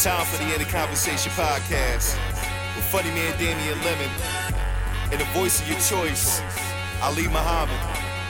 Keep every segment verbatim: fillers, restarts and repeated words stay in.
Time for the End of Conversation podcast with funny man Damian Lemon and the voice of your choice, Ali Muhammad.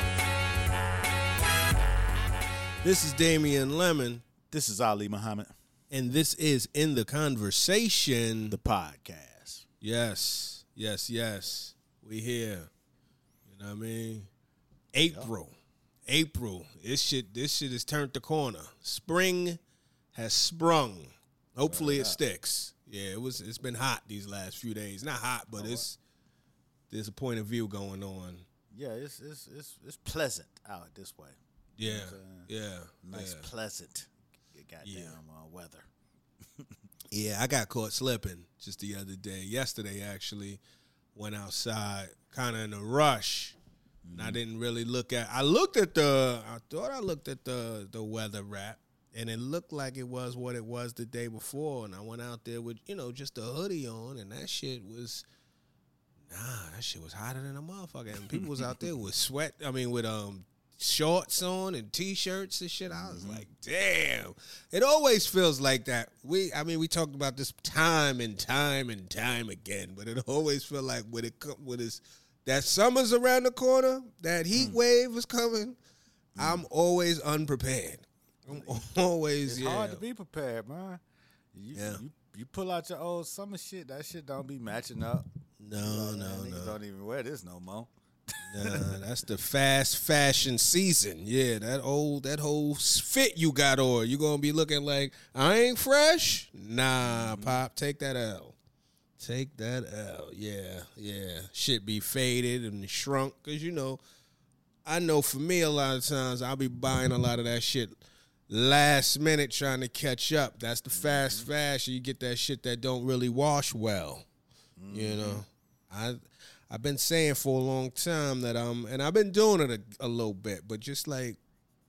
This is Damian Lemon. This is Ali Muhammad. And this is In the Conversation. The podcast. Yes, yes, yes. We here. You know what I mean? April. Yep. April. This shit, this shit has turned the corner. Spring has sprung. Hopefully it sticks. Yeah, it was it's been hot these last few days. Not hot, but oh, it's there's a point of view going on. Yeah, it's it's it's it's pleasant out this way. Yeah. You know yeah. Nice yeah. pleasant goddamn yeah. uh, weather. Yeah, I got caught slipping just the other day. Yesterday, actually, went outside kind of in a rush. Mm-hmm. And I didn't really look at I looked at the I thought I looked at the the weather wrap, and it looked like it was what it was the day before. And I went out there with, you know, just a hoodie on, and that shit was nah, that shit was hotter than a motherfucker. And people was out there with sweat, I mean with um shorts on and t-shirts and shit. I was mm-hmm. like, damn. It always feels like that. We, I mean, we talked about this time and time and time again, but it always feel like when it come with this, that summer's around the corner, that heat mm. wave is coming. Mm. I'm always unprepared. I'm always it's yeah. hard to be prepared, man. You, yeah. you you pull out your old summer shit. That shit don't be matching up. No, you know, no, man, no. Niggas don't even wear this no more. Nah, that's the fast fashion season. Yeah, that old, that whole fit you got on. You gonna be looking like I ain't fresh? Nah, mm-hmm. Pop, take that L. Take that L. Yeah, yeah. Shit be faded and shrunk. Cause you know, I know for me a lot of times I'll be buying a lot of that shit last minute trying to catch up. That's the fast mm-hmm. fashion. You get that shit that don't really wash well. Mm-hmm. You know, I. I've been saying for a long time that um, and I've been doing it a, a little bit, but just like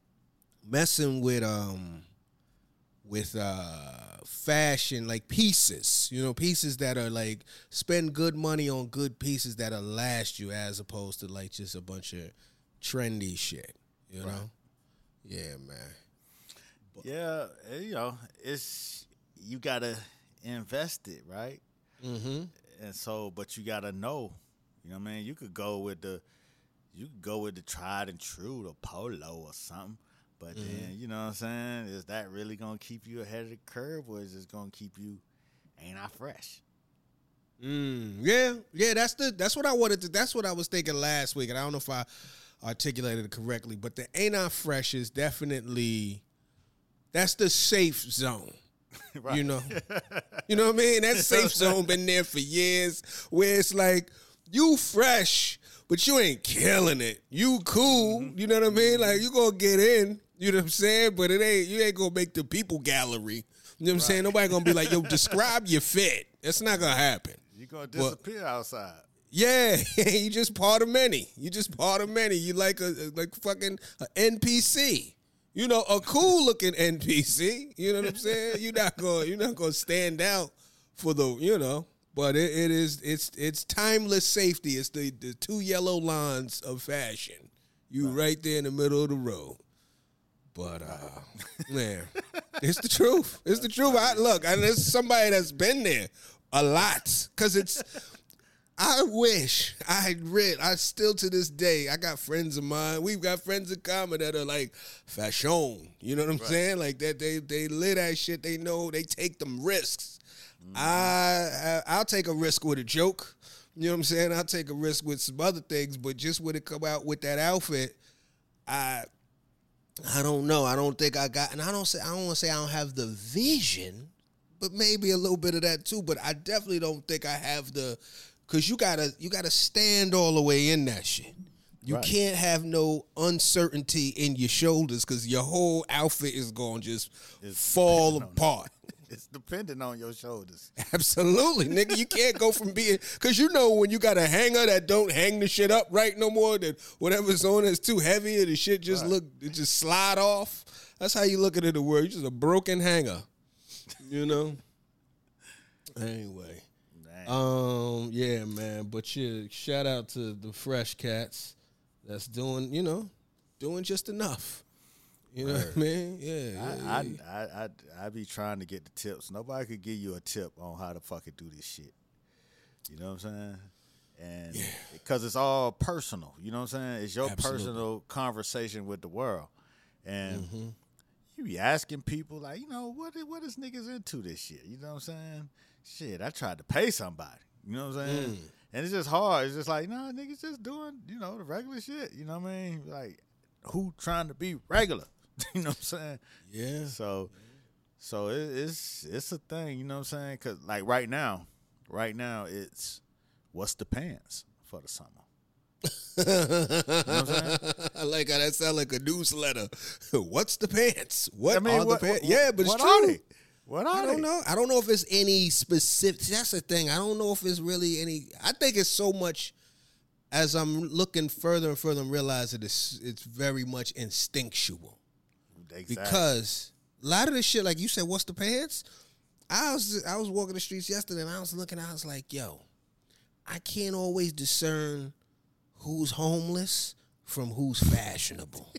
messing with um, with uh, fashion, like pieces, you know, pieces that are like spend good money on good pieces that'll last you, as opposed to like just a bunch of trendy shit, you know? Right. Yeah, man. But, yeah, you know, it's you gotta invest it, right? Mm-hmm. And so, but you gotta know. You know what I mean? You could go with the, you could go with the tried and true, the polo or something. But mm-hmm. then, you know what I'm saying? Is that really gonna keep you ahead of the curve, or is it gonna keep you ain't I fresh? Mm, yeah, yeah. That's the that's what I wanted to. That's what I was thinking last week, and I don't know if I articulated it correctly. But the ain't I fresh is definitely that's the safe zone. Right. You know, you know what I mean? That safe zone been there for years, where it's like, you fresh, but you ain't killing it. You cool, mm-hmm. you know what I mean? Like, you gonna get in, you know what I'm saying? But it ain't, you ain't gonna make the people gallery. You know what I'm right. saying? Nobody gonna be like, yo, describe your fit. That's not gonna happen. You gonna disappear but, outside. Yeah, you just part of many. You just part of many. You like a like fucking a N P C. You know, a cool looking N P C. You know what I'm saying? You're not gonna you're not gonna stand out for the, you know. But it, it is it's it's timeless safety. It's the, the two yellow lines of fashion. You right. right there in the middle of the road. But uh, man, it's the truth. It's the truth. I, look, and there's somebody that's been there a lot, because it's. I wish I read. I still to this day, I got friends of mine. We've got friends in common that are like fashion. You know what I'm right. saying? Like that they they live that shit. They know they take them risks. Mm-hmm. I, I I'll take a risk with a joke. You know what I'm saying? I'll take a risk with some other things, but just when it come out with that outfit, I I don't know. I don't think I got, and I don't say I don't want to say I don't have the vision, but maybe a little bit of that too. But I definitely don't think I have the, because you gotta you gotta stand all the way in that shit. You right. can't have no uncertainty in your shoulders, because your whole outfit is gonna just it's fall apart. It's dependent on your shoulders. Absolutely, nigga. You can't go from being, because you know when you got a hanger that don't hang the shit up right no more, that whatever's on is too heavy and the shit just right. look, it just slide off. That's how you look at it in the world. You're just a broken hanger, you know? Anyway. Dang. Um, yeah, man. But yeah, shout out to the Fresh Cats that's doing, you know, doing just enough. You know what I mean? Yeah. yeah, I, yeah. I, I, I, I be trying to get the tips. Nobody could give you a tip on how to fucking do this shit. You know what I'm saying? And because it's all personal. You know what I'm saying? It's your Absolutely. personal conversation with the world. And Mm-hmm. you be asking people, like, you know, what, what is niggas into this shit? You know what I'm saying? Shit, I tried to pay somebody. You know what I'm saying? Mm. And it's just hard. It's just like, nah, niggas just doing, you know, the regular shit. You know what I mean? Like, who trying to be regular? You know what I'm saying? Yeah. So, so it, it's it's a thing. You know what I'm saying? Because like right now, right now it's what's the pants for the summer? You know what I'm saying? I like how that sound like a newsletter. What's the pants? What I mean, are what- the pants? what- Yeah, but it's what true. are they? What are I don't they? know. I don't know if it's any specific. That's the thing. I don't know if it's really any. I think it's so much. As I'm looking further and further, I'm realizing it's it's very much instinctual. Exactly. Because a lot of the shit, like you said, what's the pants? I was I was walking the streets yesterday and I was looking. I was like, yo, I can't always discern who's homeless from who's fashionable.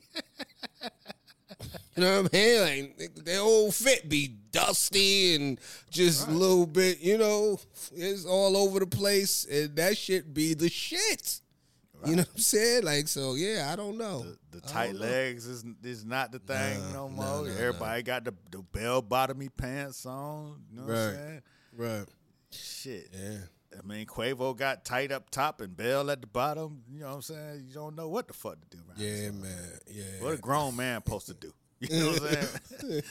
You know what I mean? Like their whole fit be dusty and just a little bit, you know, it's all over the place, and that shit be the shit. You know what I'm saying? Like, so yeah, I don't know. The, the I tight don't know. legs is is not the thing Nah, no nah, more. nah, Everybody got the, the bell bottomy pants on. You know what I'm Right. saying? Right. Shit. Yeah. I mean, Quavo got tight up top and Bell at the bottom. You know what I'm saying? You don't know what the fuck to do. Right? Yeah, man. Yeah. What a grown man supposed to do. You know what I'm saying?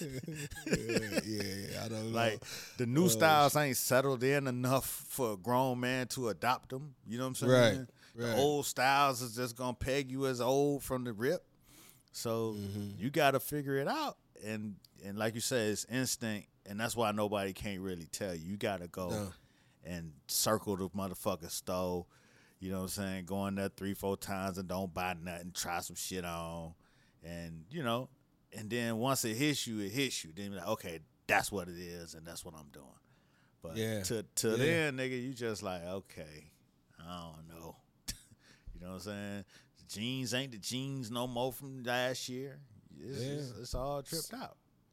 yeah, yeah, yeah. I don't know. Like the new styles ain't settled in enough for a grown man to adopt them. You know what I'm saying? Right, The right. old styles is just gonna peg you as old from the rip. So Mm-hmm. you got to figure it out. And and like you said, it's instinct, and that's why nobody can't really tell you. You got to go No. and circle the motherfucking store. You know what I'm saying? Go in there three, four times and don't buy nothing. Try some shit on, and you know. And then once it hits you, it hits you. Then you're like, okay, that's what it is, and that's what I'm doing. But Yeah. to to Yeah. then, nigga, you just like, okay, I don't know. You know what I'm saying? The jeans ain't the jeans no more from last year. It's, Yeah. it's, it's all tripped out.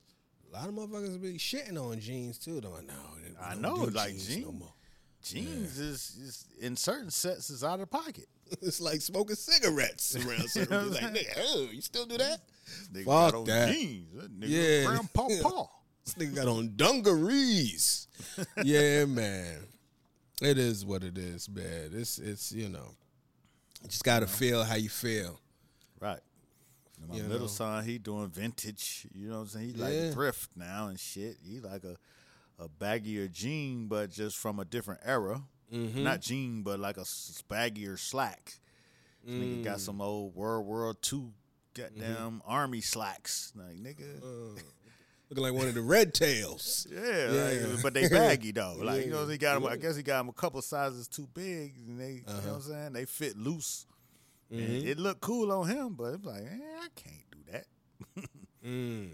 A lot of motherfuckers be shitting on jeans too, though. No, they I don't know, do like jeans jeans. no more. Jeans is, is in certain sets is out of pocket. It's like smoking cigarettes around certain know people. what Like, I'm nigga, oh, you still do that? Nigga Fuck got on that. jeans. That nigga Yeah. Grandpa Paw. This nigga got on dungarees. Yeah, man. It is what it is, man. It's it's you know, you just gotta feel how you feel. Right. And my You middle know. son, he doing vintage. You know what I'm saying? He like Yeah. thrift now and shit. He like a, a baggier jean, but just from a different era. Mm-hmm. Not jean, but like a s- baggier slack. This Nigga Mm. got some old World War Two goddamn Mm-hmm. army slacks. Like, nigga. Uh, looking like one of the red tails. yeah, yeah. Like, but they baggy though. Like, you Yeah. know, he got him. I guess he got him a couple sizes too big, and they, you know what I'm saying? They fit loose. And Mhm. it looked cool on him, but it's like, eh, I can't do that. Mm.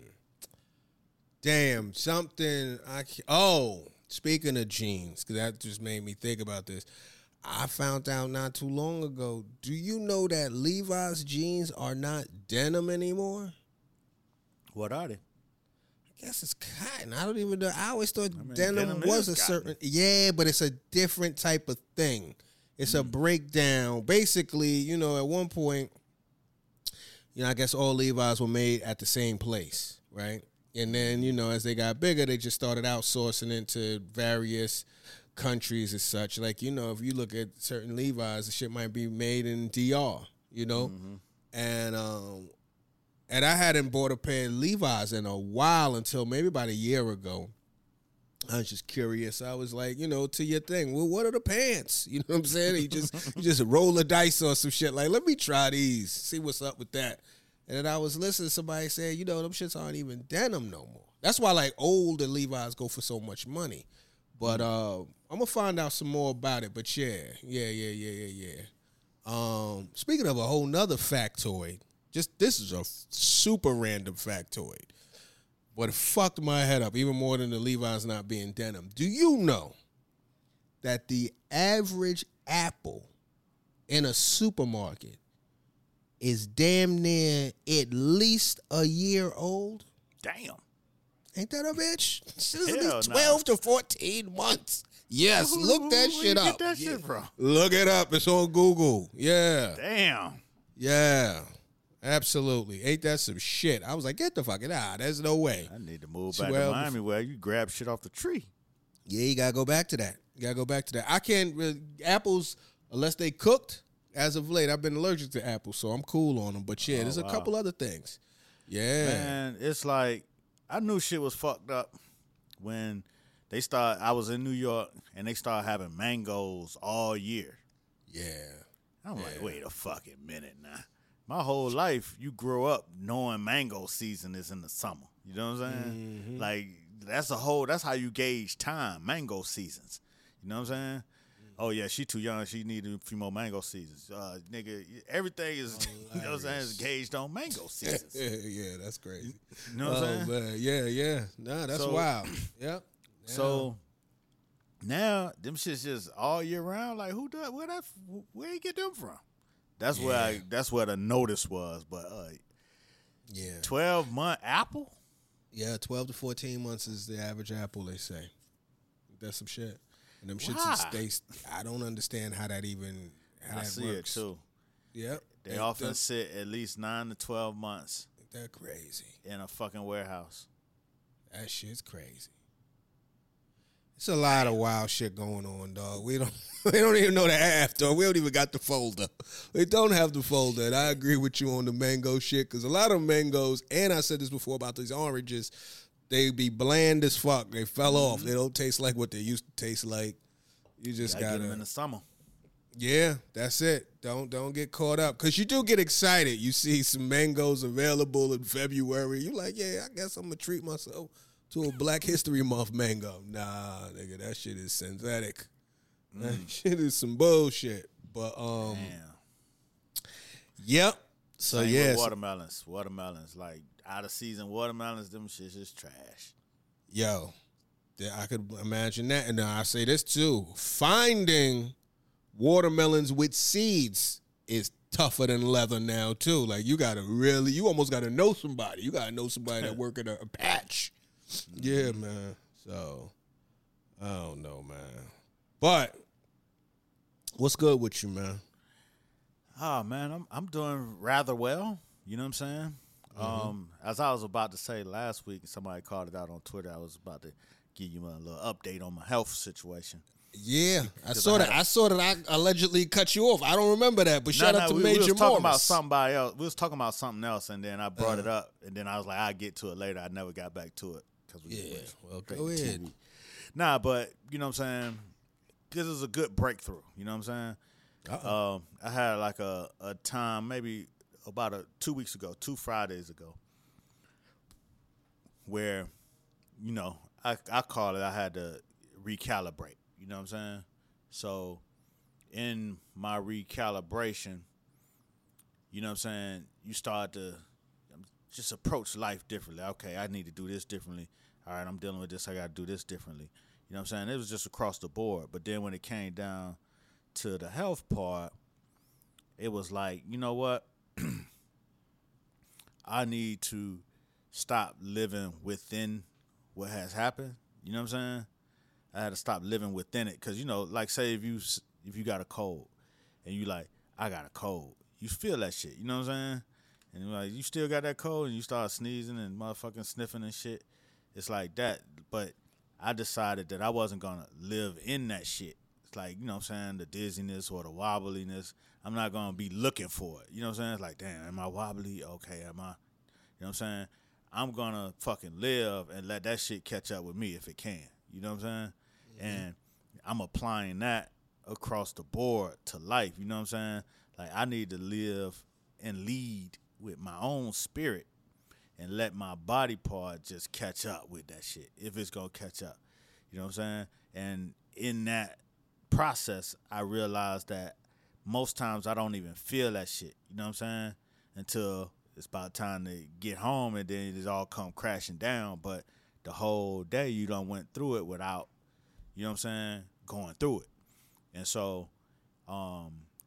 Damn, something I ca- oh, speaking of jeans, because that just made me think about this. I found out not too long ago. Do you know that Levi's jeans are not denim anymore? What are they? I guess it's cotton. I don't even know. I always thought mean, denim, denim was is a cotton. certain. Yeah, but it's a different type of thing. It's a breakdown. Basically, you know, at one point, you know, I guess all Levi's were made at the same place, right? And then, you know, as they got bigger, they just started outsourcing into various countries as such. Like, you know, if you look at certain Levi's, the shit might be made in D R, you know? Mm-hmm. And um and I hadn't bought a pair of Levi's in a while until maybe about a year ago. I was just curious. I was like, you know, to your thing. Well, what are the pants? You know what I'm saying? You just you just roll the dice on some shit. Like, let me try these, see what's up with that. And then I was listening to somebody say, you know, them shits aren't even denim no more. That's why like older Levi's go for so much money. But uh, I'm gonna find out some more about it. But yeah, yeah, yeah, yeah, yeah, yeah. Um, speaking of a whole nother factoid, just this is a super random factoid. But it fucked my head up even more than the Levi's not being denim. Do you know that the average apple in a supermarket is damn near at least a year old. Damn. Ain't that a bitch? She's at Hell least nah. twelve to fourteen months. Yes, Who- look who- that where shit you up. Get that shit from? Look it up. It's on Google. Yeah. Damn. Yeah. Absolutely. Ain't that some shit? I was like, get the fuck out. There's no way. I need to move back twelve to Miami where you grab shit off the tree. Yeah, you gotta go back to that. You gotta go back to that. I can't really, apples unless they cooked. As of late, I've been allergic to apples, so I'm cool on them. But yeah, Oh, there's a wow. couple other things. Yeah, Man, it's like I knew shit was fucked up when they start. I was in New York and they started having mangoes all year. yeah, I'm like, wait a fucking minute now. My whole life, you grew up knowing mango season is in the summer. You know what I'm saying? Mm-hmm. Like that's a whole. That's how you gauge time. Mango seasons. You know what I'm saying? Oh yeah, she too young. She needed a few more mango seasons. Uh, nigga, everything is you know what I'm saying is gauged on mango seasons. yeah, yeah. That's crazy. You know what I'm Oh saying? man, yeah, yeah. Nah, that's So- wild. Yep. So now them shits just all year round. Like who does where that where you get them from? That's where Yeah. I that's where the notice was. But uh, yeah, twelve month apple. yeah. Twelve to fourteen months is the average apple. They say that's some shit. And them shits Why? in states. I don't understand how that even how I that see works. it too. Yep. They That- often that- sit at least nine to twelve months They're crazy. in a fucking warehouse. That shit's crazy. It's a lot of wild shit going on, dog. We don't we don't even know the half, dog. We don't even got the folder. We don't have the folder. And I agree with you on the mango shit, because a lot of mangoes, and I said this before about these oranges, they be bland as fuck. They fell off. They don't taste like what they used to taste like. You just Gotta gotta, get them in the summer. yeah, that's it. Don't don't get caught up, because you do get excited. You see some mangoes available in February. You like, yeah, I guess I'm gonna treat myself to a Black History Month mango. Nah, nigga, that shit is synthetic. That shit is some bullshit. But um, Damn. yep. So Same yeah, with so- watermelons. Watermelons, like out of season watermelons, them shits is trash. yo, yeah, I could imagine that. And I say this too: finding watermelons with seeds is tougher than leather now too. Like you gotta really, you almost gotta know somebody. You gotta know somebody that work at a, a patch. Yeah, man. So I don't know, man. But what's good with you, man? Oh man, I'm I'm doing rather well. You know what I'm saying? Mm-hmm. Um, as I was about to say last week, somebody called it out on Twitter. I was about to give you a little update on my health situation. Yeah, I Because saw I that. had- I saw that. I allegedly cut you off. I don't remember that, but shout No, out no, to we, Major we was talking about Morris. somebody else. We was talking about something else, and then I brought it Uh-huh. up, and then I was like, I'll get to it later. I never got back to it because we Yeah, went well, straight go to ahead. T V. Nah, but you know what I'm saying? This is a good breakthrough. You know what I'm saying? Uh-oh. Um, I had like a, a time maybe about a two weeks ago, two Fridays ago, where, you know, I, I call it I had to recalibrate. You know what I'm saying? So in my recalibration, you know what I'm saying, you start to just approach life differently. Okay, I need to do this differently. All right, I'm dealing with this. I got to do this differently. You know what I'm saying? It was just across the board. But then when it came down to the health part, it was like, you know what? I need to stop living within what has happened. You know what I'm saying? I had to stop living within it because, you know, like say if you if you got a cold and you like, I got a cold, you feel that shit. You know what I'm saying? And you're like, you still got that cold, and you start sneezing and motherfucking sniffing and shit. It's like that. But I decided that I wasn't gonna live in that shit. It's like, you know what I'm saying, the dizziness or the wobbliness. I'm not gonna be looking for it. You know what I'm saying? It's like, damn, am I wobbly? Okay, am I? You know what I'm saying? I'm gonna fucking live and let that shit catch up with me if it can. You know what I'm saying? Mm-hmm. And I'm applying that across the board to life. You know what I'm saying? Like, I need to live and lead with my own spirit and let my body part just catch up with that shit if it's gonna catch up. You know what I'm saying? And in that process, I realized that most times I don't even feel that shit. You know what I'm saying? Until it's about time to get home, and then it all come crashing down. But the whole day you done went through it without, you know what I'm saying, going through it. And so um,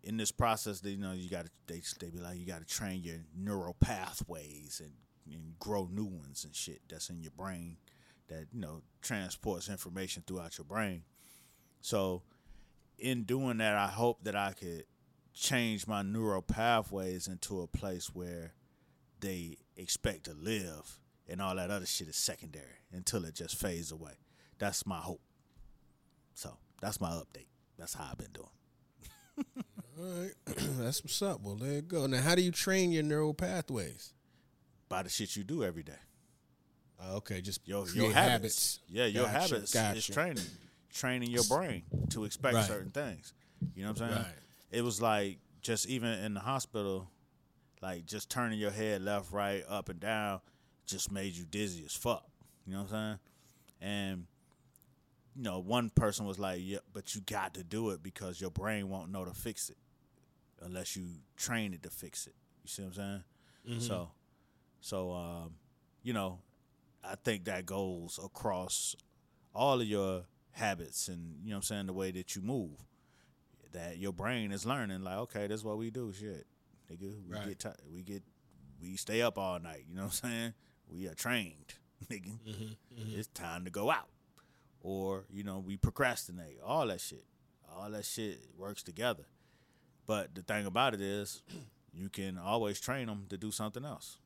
in this process, they, you know, you got to they they be like you got to train your neural pathways and, and grow new ones and shit that's in your brain that, you know, transports information throughout your brain. So in doing that, I hope that I could change my neural pathways into a place where they expect to live, and all that other shit is secondary until it just fades away. That's my hope. So that's my update. That's how I've been doing. All right. That's what's up. Well, there you go. Now, how do you train your neural pathways? By the shit you do every day. Uh, okay, just Your, create your habits. habits. Yeah, your Gotcha, habits gotcha. is training. Training your brain to expect Right. certain things. You know what I'm saying? Right. It was like just even in the hospital, like just turning your head left, right, up and down just made you dizzy as fuck. You know what I'm saying? And, you know, one person was like, yeah, but you got to do it because your brain won't know to fix it unless you train it to fix it. You see what I'm saying? Mm-hmm. So, so um, you know, I think that goes across all of your habits and, you know what I'm saying, the way that you move. That your brain is learning, like, okay, this is what we do, shit. Nigga, we Right. get t- we get we stay up all night, you know what I'm saying? We are trained, nigga. Mm-hmm, mm-hmm. It's time to go out. Or, you know, we procrastinate. All that shit. All that shit works together. But the thing about it is, you can always train them to do something else.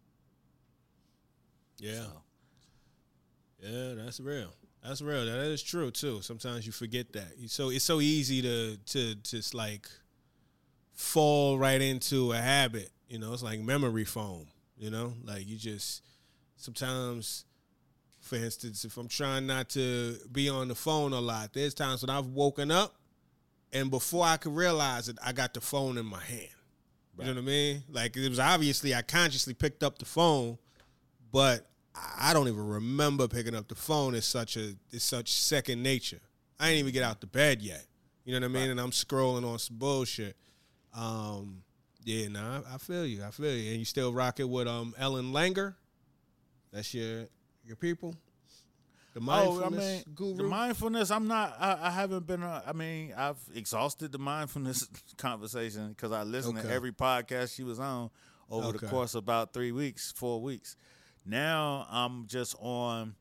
Yeah. So, Yeah, that's real. That's real. That is true too. Sometimes you forget that. So it's so easy to to just like fall right into a habit. You know, it's like memory foam. You know, like you just sometimes, for instance, if I'm trying not to be on the phone a lot, there's times when I've woken up and before I could realize it, I got the phone in my hand. You know what I mean? Like it was obviously I consciously picked up the phone, but I don't even remember picking up the phone. It's such a it's such second nature. I ain't even get out the bed yet. You know what I mean? Right. And I'm scrolling on some bullshit. Um, yeah, nah, I, I feel you. I feel you. And you still rock it with um Ellen Langer? That's your your people? The mindfulness oh, I mean, guru? the mindfulness, I'm not, I, I haven't been, uh, I mean, I've exhausted the mindfulness conversation because I listened Okay. to every podcast she was on over Okay. the course of about three weeks, four weeks. Now I'm just on,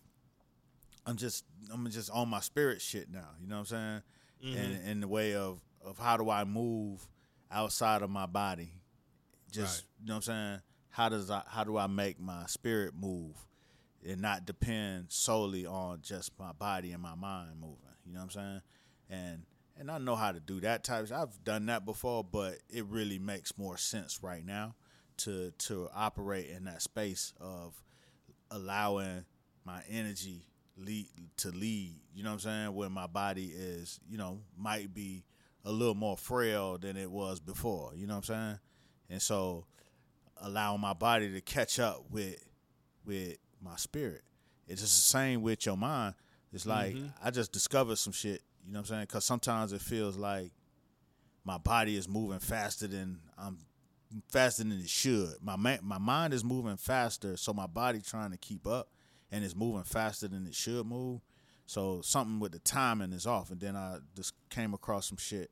I'm just, I'm just on my spirit shit now. You know what I'm saying? Mm-hmm. And in the way of, of how do I move outside of my body? Just, Right. you know what I'm saying? How does I, how do I make my spirit move and not depend solely on just my body and my mind moving? You know what I'm saying? And, and I know how to do that type. I've done that before, but it really makes more sense right now to to operate in that space of allowing my energy lead to lead, you know what I'm saying, when my body is, you know, might be a little more frail than it was before, you know what I'm saying? And so allowing my body to catch up with with my spirit. It's just the same with your mind. It's like Mm-hmm. I just discovered some shit, you know what I'm saying? Because sometimes it feels like my body is moving faster than I'm faster than it should. My ma- my mind is moving faster, so my body trying to keep up, and it's moving faster than it should move. So something with the timing is off. And then I just came across some shit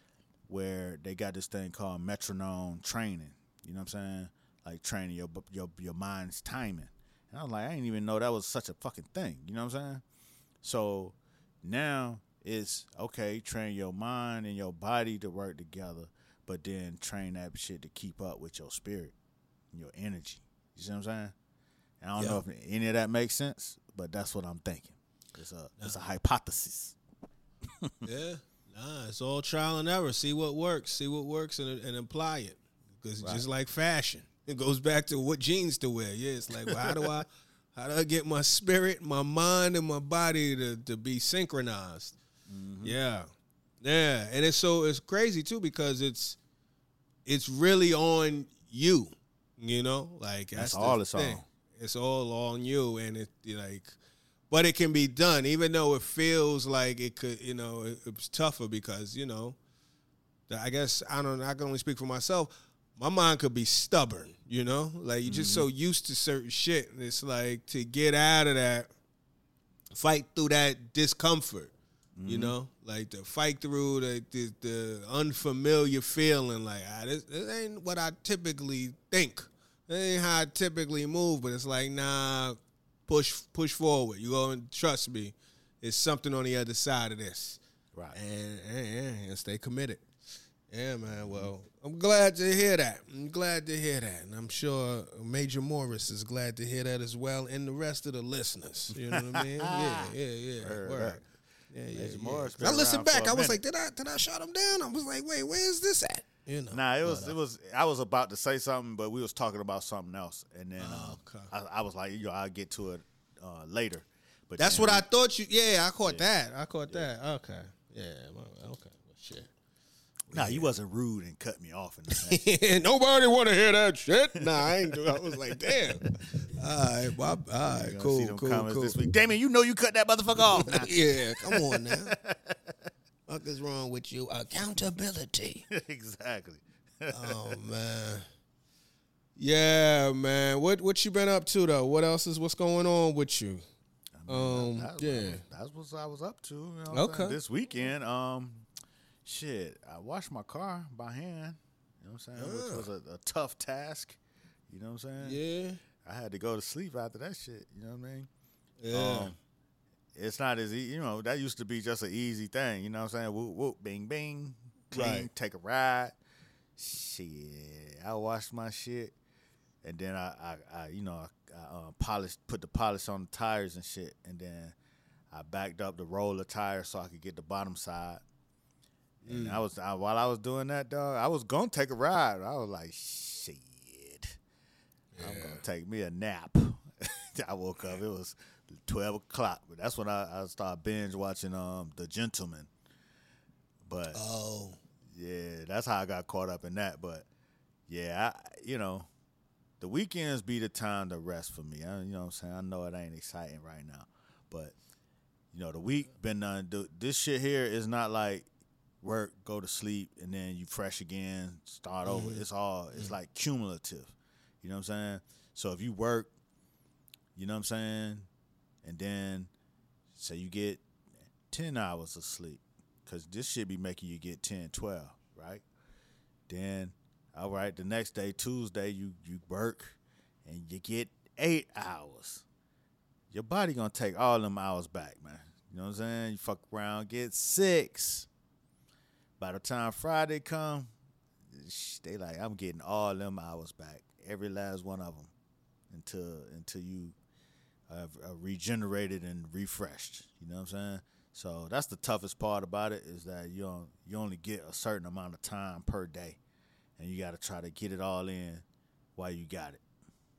where they got this thing called metronome training. You know what I'm saying? Like training your your your mind's timing. And I was like, I didn't even know that was such a fucking thing. You know what I'm saying? So now it's okay, train your mind and your body to work together, but then train that shit to keep up with your spirit and your energy. You see what I'm saying? And I don't Yeah. know if any of that makes sense, but that's what I'm thinking. It's a it's a hypothesis. Yeah. Nah, it's all trial and error. See what works. See what works and, and apply it. Because Right. just like fashion, it goes back to what jeans to wear. Yeah, it's like, well, how do I how do I get my spirit, my mind, and my body to, to be synchronized? Mm-hmm. Yeah. Yeah. And it's so it's crazy too because it's it's really on you. You know? Like that's, That's the all it's thing. on. It's all on you, and it like but it can be done, even though it feels like it could, you know, it, it's tougher because, you know, I guess, I don't know, I can only speak for myself. My mind could be stubborn, you know? Like, you're just so used to certain shit. And it's like, to get out of that, fight through that discomfort, Mm-hmm. You know, like to fight through the the, the unfamiliar feeling. Like ah, this, this ain't what I typically think. This ain't how I typically move. But it's like nah, push push forward. You go and trust me. There's something on the other side of this. Right. And, and, and stay committed. Yeah, man. Well, I'm glad to hear that. I'm glad to hear that. And I'm sure Major Morris is glad to hear that as well, and the rest of the listeners. You know what I mean? Yeah, yeah, yeah. Word, Word. word. Yeah, yeah, Major yeah. Morris been I listened around back. for a I was minute. like, did I did I shut him down? I was like, wait, where is this at? You know. Nah, it was But, uh, it was. I was about to say something, but we was talking about something else, and then Oh, uh, okay. I, I was like, you know, I'll get to it uh, later. But That's then what we- I thought you. Yeah, I caught that. I caught that. Okay. Yeah. well, Okay. Well, shit. Nah, you wasn't rude and cut me off. And Nobody want to hear that shit. Nah, I ain't do. I was like, damn. All right, well, all right, see cool, them cool, comments cool. this week. Damien, you know you cut that motherfucker off. Nah. Yeah, come on now. What is wrong with you? Accountability. Exactly. Oh man. Yeah, man. What what you been up to though? What else is what's going on with you? Um, That- yeah. that's what I was up to. You know what I'm Okay. saying? This weekend, um, shit, I washed my car by hand. You know what I'm saying? Which Ah. was a, a tough task. You know what I'm saying? Yeah. I had to go to sleep after that shit. You know what I mean? Yeah. Um, it's not as easy. You know, that used to be just an easy thing. You know what I'm saying? Whoop, whoop, bing, bing. Clean, Right. take a ride. Shit. I washed my shit. And then I, I, I you know, I, I uh, polished, put the polish on the tires and shit. And then I backed up the roller tire so I could get the bottom side. And I was I, while I was doing that, dog, I was gonna take a ride. I was like, shit, I'm gonna take me a nap. I woke up. It was twelve o'clock, but that's when I, I started binge watching um The Gentleman. But Oh. yeah, that's how I got caught up in that. But yeah, I, you know, the weekends be the time to rest for me. I, you know what I'm saying? I know it ain't exciting right now, but you know, the week been done. This shit here is not like work, go to sleep, and then you fresh again, start over. It's all, it's like cumulative. You know what I'm saying? So if you work, you know what I'm saying, and then say you get ten hours of sleep, because this shit be making you get ten, twelve, right? Then, all right, the next day, Tuesday, you, you work, and you get eight hours. Your body gonna take all them hours back, man. You know what I'm saying? You fuck around, get six. By the time Friday come, sh- they like, I'm getting all them hours back, every last one of them, until until you have uh, regenerated and refreshed. You know what I'm saying? So that's the toughest part about it, is that you don't, you only get a certain amount of time per day, and you got to try to get it all in while you got it.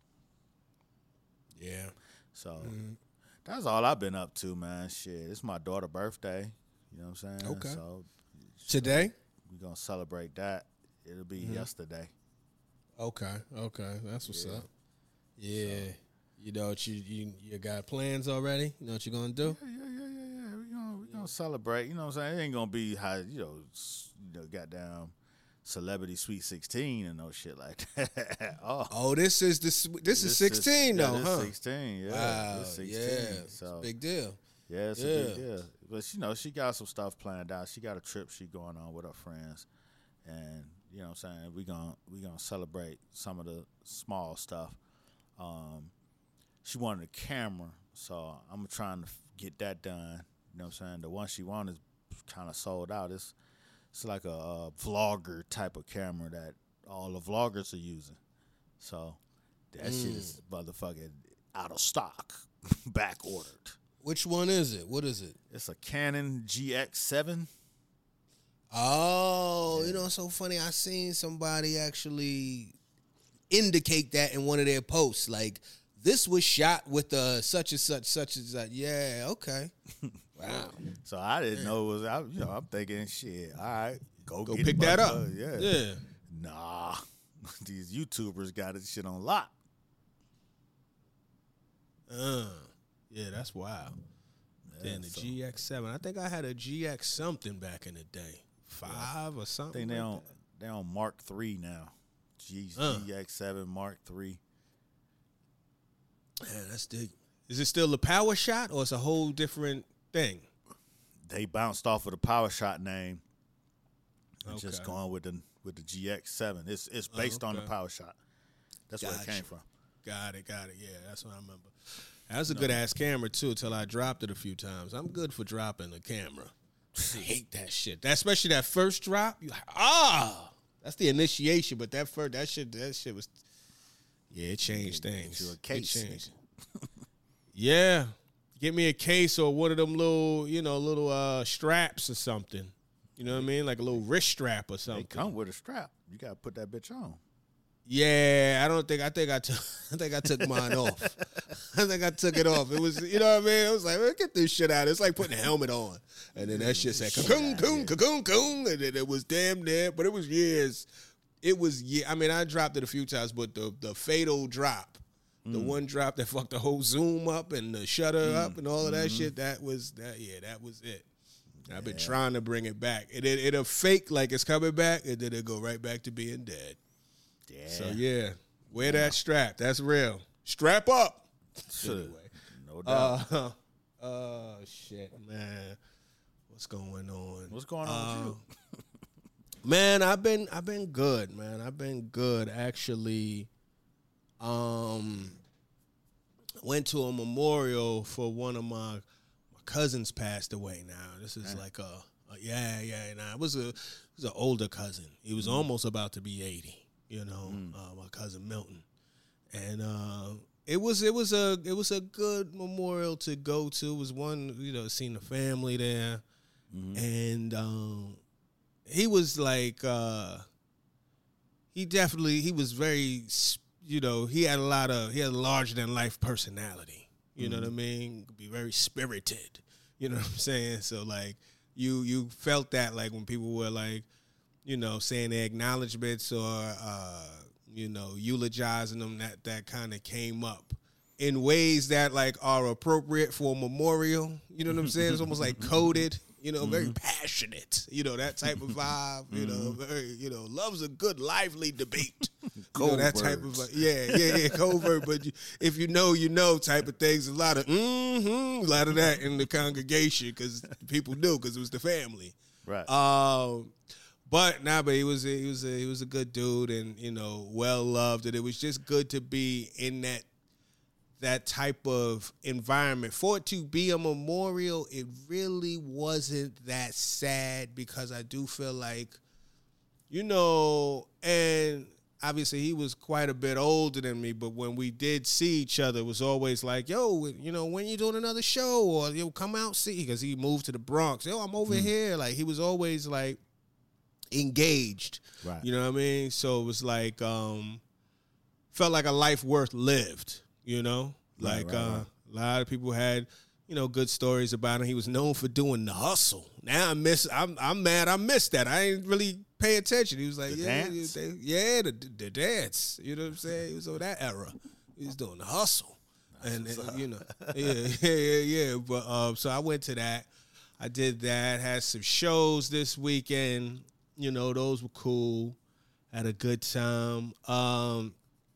Yeah. So that's all I've been up to, man. Shit, it's my daughter's birthday. You know what I'm saying? Okay. So Today? we're going to celebrate that. It'll be yesterday. Okay. Okay. That's what's Yeah. up. Yeah. You know what you, you you got plans already? You know what you're gonna do? Yeah, yeah, yeah, yeah, yeah. We're going we gonna celebrate. You know what I'm saying? It ain't going to be how, you know, s- you know, goddamn Celebrity Sweet sixteen and no shit like that. oh. Oh, this is the sw- this, is sixteen yeah, though, this huh? sixteen, yeah. Wow. This sixteen. Yeah. So, It's a big deal. yeah, it's a Yeah. big deal. But, you know, she got some stuff planned out. She got a trip she going on with her friends. And, you know what I'm saying, we gon' we gonna celebrate some of the small stuff. Um, she wanted a camera, so I'm trying to f- get that done. You know what I'm saying? The one she wanted is kind of sold out. It's, it's like a, a vlogger type of camera that all the vloggers are using. So that shit is motherfucking out of stock, back ordered. Which one is it? What is it? It's a Canon G X seven. Oh, you know, it's so funny. I seen somebody actually indicate that in one of their posts. Like, this was shot with uh, such and such, such and such. Yeah, okay. Wow. So I didn't know it was. I, you know, I'm thinking, shit. All right, go, Go get pick it, that up. motherfucker. Yeah. Yeah. Nah, these YouTubers got this shit on lock. Uh, yeah, that's wild. Then the so- G X seven. I think I had a G X something back in the day. Five or I something. think they like on that. they on Mark three now. G Uh. G X seven Mark three. Man, that's big. Is it still the power shot or it's a whole different thing? they bounced off of the Power Shot name. And Okay. just going with the with the G X seven. It's it's based Oh, on the okay. Power Shot. That's where it Gotcha. came from. Got it, got it. Yeah, that's what I remember. That was a good ass camera too, till I dropped it a few times. I'm good for dropping the camera. I hate that shit. That especially that first drop. You like, ah, that's the initiation. But that first, that shit, that shit was, yeah, it changed things. you a It case, changed. Yeah, get me a case or one of them little, you know, little uh, straps or something. You know what I mean, like a little wrist strap or They something. come with a strap. You gotta put that bitch on. Yeah, I don't think I think I took I think I took mine off. I think I took it off. It was, you know what I mean? I was like, man, get this shit out. It's like putting a helmet on. And then that shit said cocoon, cocoon, cocoon, cocoon. And then it was damn near, but it was years. It was yeah. I mean, I dropped it a few times, but the the fatal drop, the one drop that fucked the whole zoom up and the shutter up and all of that shit, that was that yeah, that was it. I've been trying to bring it back. It, it it'll fake like it's coming back, and then it'll go right back to being dead. Yeah. So yeah, wear that strap. That's real. Strap up. Anyway. No doubt. Uh, oh shit, man. What's going on? What's going on with you? Man, I've been I've been good, man. I've been good actually. Um, went to a memorial for one of my my cousins passed away. Now this is like a, a yeah yeah. Nah, it was a it was an older cousin. He was almost about to be eighty. You know, uh, my cousin Milton, and uh, it was it was a it was a good memorial to go to. It was one, you know, seeing the family there, and um, he was like uh, he definitely he was very, you know, he had a lot of he had a larger than life personality. You know what I mean? Could be very spirited. You know what I'm saying? So like you you felt that like when people were like, you know, saying their acknowledgments or, uh, you know, eulogizing them, that, that kind of came up in ways that, like, are appropriate for a memorial. You know what I'm saying? It's almost like coded, you know, very passionate, you know, that type of vibe, you know, very, you know, love's a good, lively debate. You know, that type of, yeah, yeah, yeah, covert, but you, if you know, you know type of things. A lot of, mm-hmm, a lot of that in the congregation because people knew because it was the family. Right. Um, But nah, but he was a, he was a, he was a good dude, and you know, well loved. And it was just good to be in that that type of environment. For it to be a memorial, it really wasn't that sad because I do feel like, you know, and obviously he was quite a bit older than me. But when we did see each other, it was always like, yo, you know, when you doing another show, or yo, come out see, because he moved to the Bronx. Yo, I'm over here. Like he was always like engaged, Right. you know what I mean? So it was like um felt like a life worth lived, you know, Right, like right, uh right. a lot of people had, you know, good stories about him. He was known for doing the hustle. Now I miss I'm I'm mad I missed that. I didn't really pay attention. He was like, The yeah, dance? they, yeah, the, the dance, you know what I'm saying? He was on that era. He was doing the hustle. And, and you know, yeah, yeah, yeah, yeah. But um, so I went to that. I did that. Had some shows this weekend. You know, those were cool. Had a good time. Um,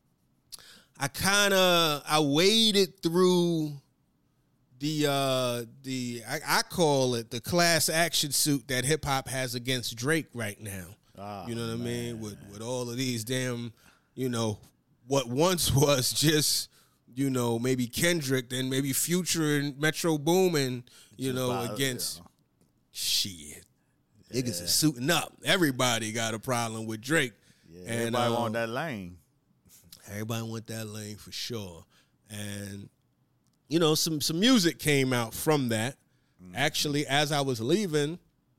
I kind of I waded through the uh, the I, I call it the class action suit that hip hop has against Drake right now. Ah, you know what I mean? With with all of these damn, you know, what once was just, you know, maybe Kendrick, then maybe Future and Metro Boomin, you know, about, against yeah. shit. Niggas is suiting up. Everybody got a problem with Drake. Yeah, and everybody um, want that lane. Everybody want that lane for sure. And, you know, some some music came out from that. Mm-hmm. Actually, as I was leaving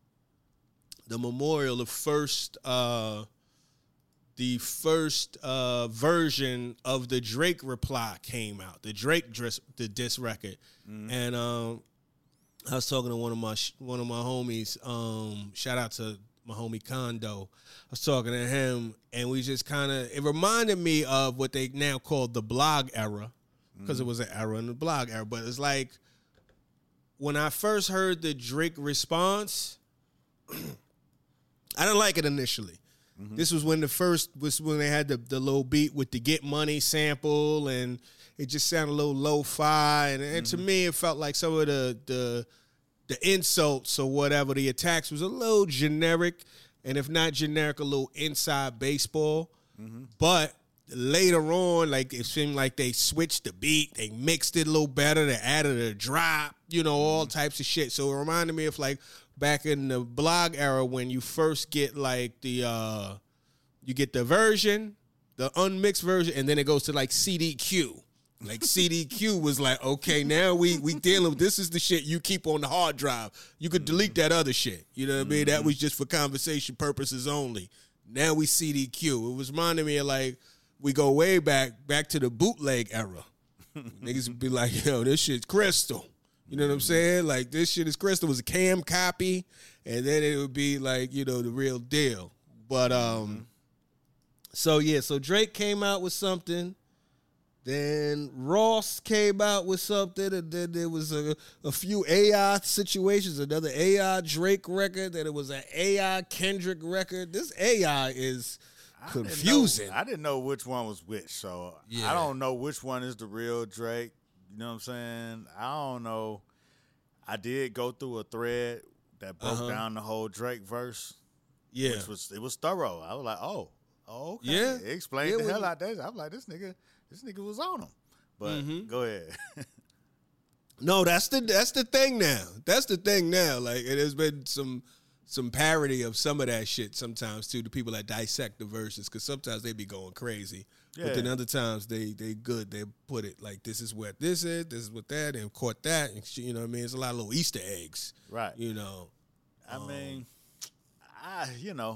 the memorial, the first uh, the first uh, version of the Drake reply came out. The Drake dis, the diss record. Mm-hmm. And um, I was talking to one of my one of my homies. Um, shout out to my homie Kondo. I was talking to him, and we just kind of, it reminded me of what they now call the blog era, because mm-hmm. it was an era in the blog era. But it's like, when I first heard the Drake response, I didn't like it initially. Mm-hmm. This was when the first, was when they had the, the little beat with the Get Money sample, and it just sounded a little lo-fi. And, and mm-hmm. to me, it felt like some of the, the, the insults or whatever, the attacks was a little generic, and if not generic, a little inside baseball. Mm-hmm. But later on, like it seemed like they switched the beat, they mixed it a little better, they added a drop, you know, all types of shit. So it reminded me of like back in the blog era when you first get like the uh, you get the version, the unmixed version, and then it goes to like C D Q. Like C D Q was like, okay, now we we dealing with this is the shit you keep on the hard drive. You could delete that other shit. You know what I mean? That was just for conversation purposes only. Now we C D Q. It was reminding me of like we go way back, back to the bootleg era. Niggas would be like, yo, this shit's crystal. You know what I'm saying? Like this shit is crystal. It was a cam copy, and then it would be like, you know, the real deal. But um, so yeah, so Drake came out with something. Then Ross came out with something, and then there was a, a few A I situations, another A I Drake record, then it was an A I Kendrick record. This A I is confusing. I didn't know, I didn't know which one was which, so Yeah. I don't know which one is the real Drake. You know what I'm saying? I don't know. I did go through a thread that broke Uh-huh. down the whole Drake verse. Yeah. Which was, it was thorough. I was like, oh, oh okay. Yeah. It explained Yeah, the we- hell out there. I'm like, this nigga, this nigga was on him. But Mm-hmm. go ahead. No, that's the that's the thing now. That's the thing now. Like, it has been some some parody of some of that shit sometimes too. The people that dissect the verses, because sometimes they be going crazy, but then Yeah. other times they they good. They put it like this is what this is, this is what that, and caught that, and shit, you know what I mean. It's a lot of little Easter eggs, Right. You know. I mean, I, you know,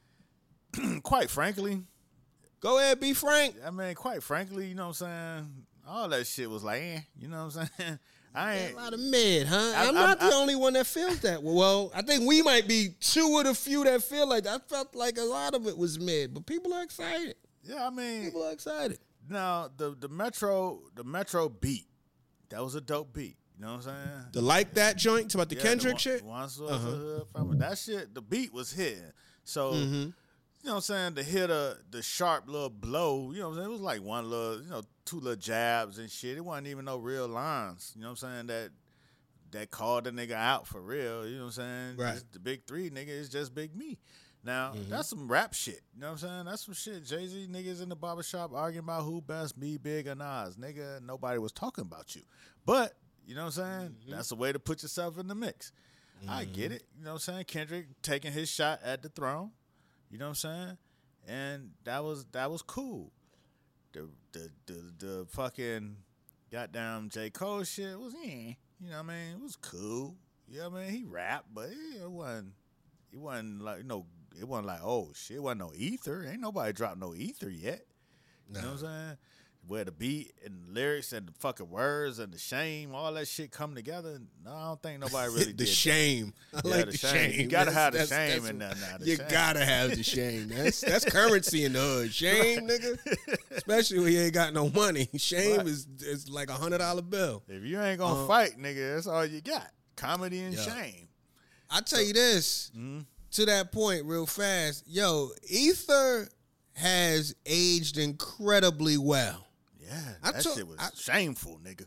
quite frankly, Go ahead, be frank. I mean, quite frankly, you know what I'm saying? All that shit was like, eh, you know what I'm saying? I A ain't. lot of mid, huh? I- I'm I- not the I- only one that feels that. Well, I think we might be two of the few that feel like that. I felt like a lot of it was mid, but people are excited. Yeah, I mean, People are excited. now the the Metro the Metro beat, that was a dope beat. You know what I'm saying? The like that joint, it's about the Yeah, Kendrick one- shit. one source Uh-huh. of hood from it. That shit, the beat was hitting. So, Mm-hmm. you know what I'm saying? To hit a the sharp little blow, you know what I'm saying? It was like one little, you know, two little jabs and shit. It wasn't even no real lines. You know what I'm saying? That that called the nigga out for real. You know what I'm saying? Right. Just the big three nigga is just big me. Now, Mm-hmm. that's some rap shit. You know what I'm saying? That's some shit. Jay-Z niggas in the barbershop arguing about who best, me, Big, or Nas. Nigga, nobody was talking about you. But, you know what I'm saying? Mm-hmm. That's a way to put yourself in the mix. I get it. You know what I'm saying? Kendrick taking his shot at the throne. You know what I'm saying? And that was that was cool. The the the, the fucking goddamn J. Cole shit was eh. You know what I mean? It was cool. You know what I mean? He rapped, but it wasn't it wasn't like you know, it wasn't like, oh shit, it wasn't no ether. Ain't nobody dropped no ether yet. You know what I'm saying? Where the beat and the lyrics and the fucking words and the shame, all that shit come together. No, I don't think nobody really the did. shame. I Yeah, like the the shame. shame. You gotta That's- have the that's- shame that's in what- there now, the You shame. gotta have the shame. That's that's currency in the hood. Shame, nigga. Especially when you ain't got no money. Shame Right. is is like a hundred dollar bill. If you ain't gonna Uh, fight, nigga, that's all you got. Comedy and Yeah. shame. I tell you this, to that point, real fast. Yo, Ether has aged incredibly well. Yeah, I that took- shit was I- shameful, nigga.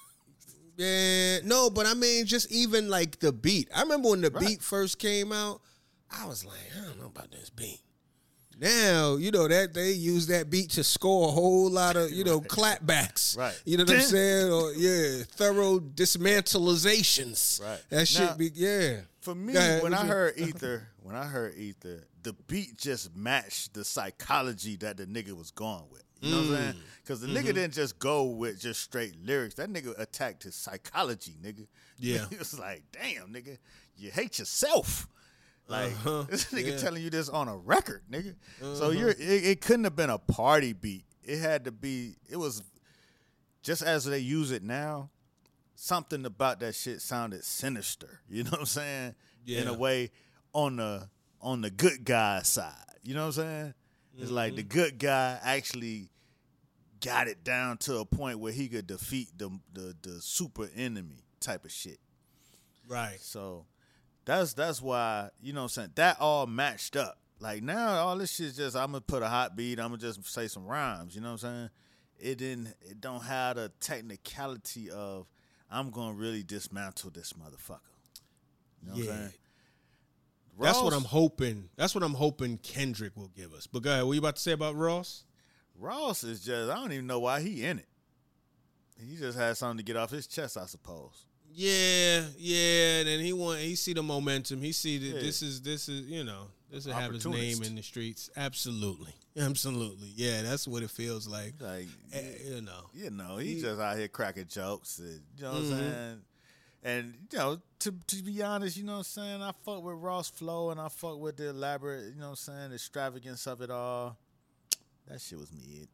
Yeah, no, but I mean, just even like the beat. I remember when the Right. beat first came out, I was like, I don't know about this beat. Now, you know, that they use that beat to score a whole lot of, you know, clapbacks. Right. You know what I'm saying? Or yeah, thorough dismantleizations. Right. That shit Now, be yeah. For me, Go ahead, when what I you- heard Ether, when I heard Ether, the beat just matched the psychology that the nigga was going with. You know what I'm Mm. saying? Because the Mm-hmm. nigga didn't just go with just straight lyrics. That nigga attacked his psychology, nigga. Yeah. He was like, damn, nigga, you hate yourself. Like, Uh-huh. this nigga Yeah. telling you this on a record, nigga. So you're it, it couldn't have been a party beat. It had to be, it was, just as they use it now, something about that shit sounded sinister. You know what I'm saying? In a Yeah. way, on the on the good guy side. You know what I'm saying? It's like the good guy actually got it down to a point where he could defeat the the, the super enemy type of shit. Right. So that's that's why, you know what I'm saying, that all matched up. Like now all this shit's just I'm gonna put a hot beat, I'm gonna just say some rhymes, you know what I'm saying? It didn't it don't have the technicality of I'm gonna really dismantle this motherfucker. You know what Yeah. I'm saying? That's what Ross- I'm hoping. That's what I'm hoping Kendrick will give us. But go ahead. What you about to say about Ross? Ross is just, I don't even know why he in it. He just had something to get off his chest, I suppose. Yeah, yeah. And then he want he see the momentum. He see that Yeah. this is this is you know this will have his Opportunist. name in the streets. Absolutely, absolutely. Yeah, that's what it feels like. Like, Eh, you know. you know, he He- just out here cracking jokes. And, you know what Mhm. I'm saying? And, you know, to to be honest, you know what I'm saying? I fuck with Ross flow and I fuck with the elaborate, you know what I'm saying, extravagance of it all. That shit was mid.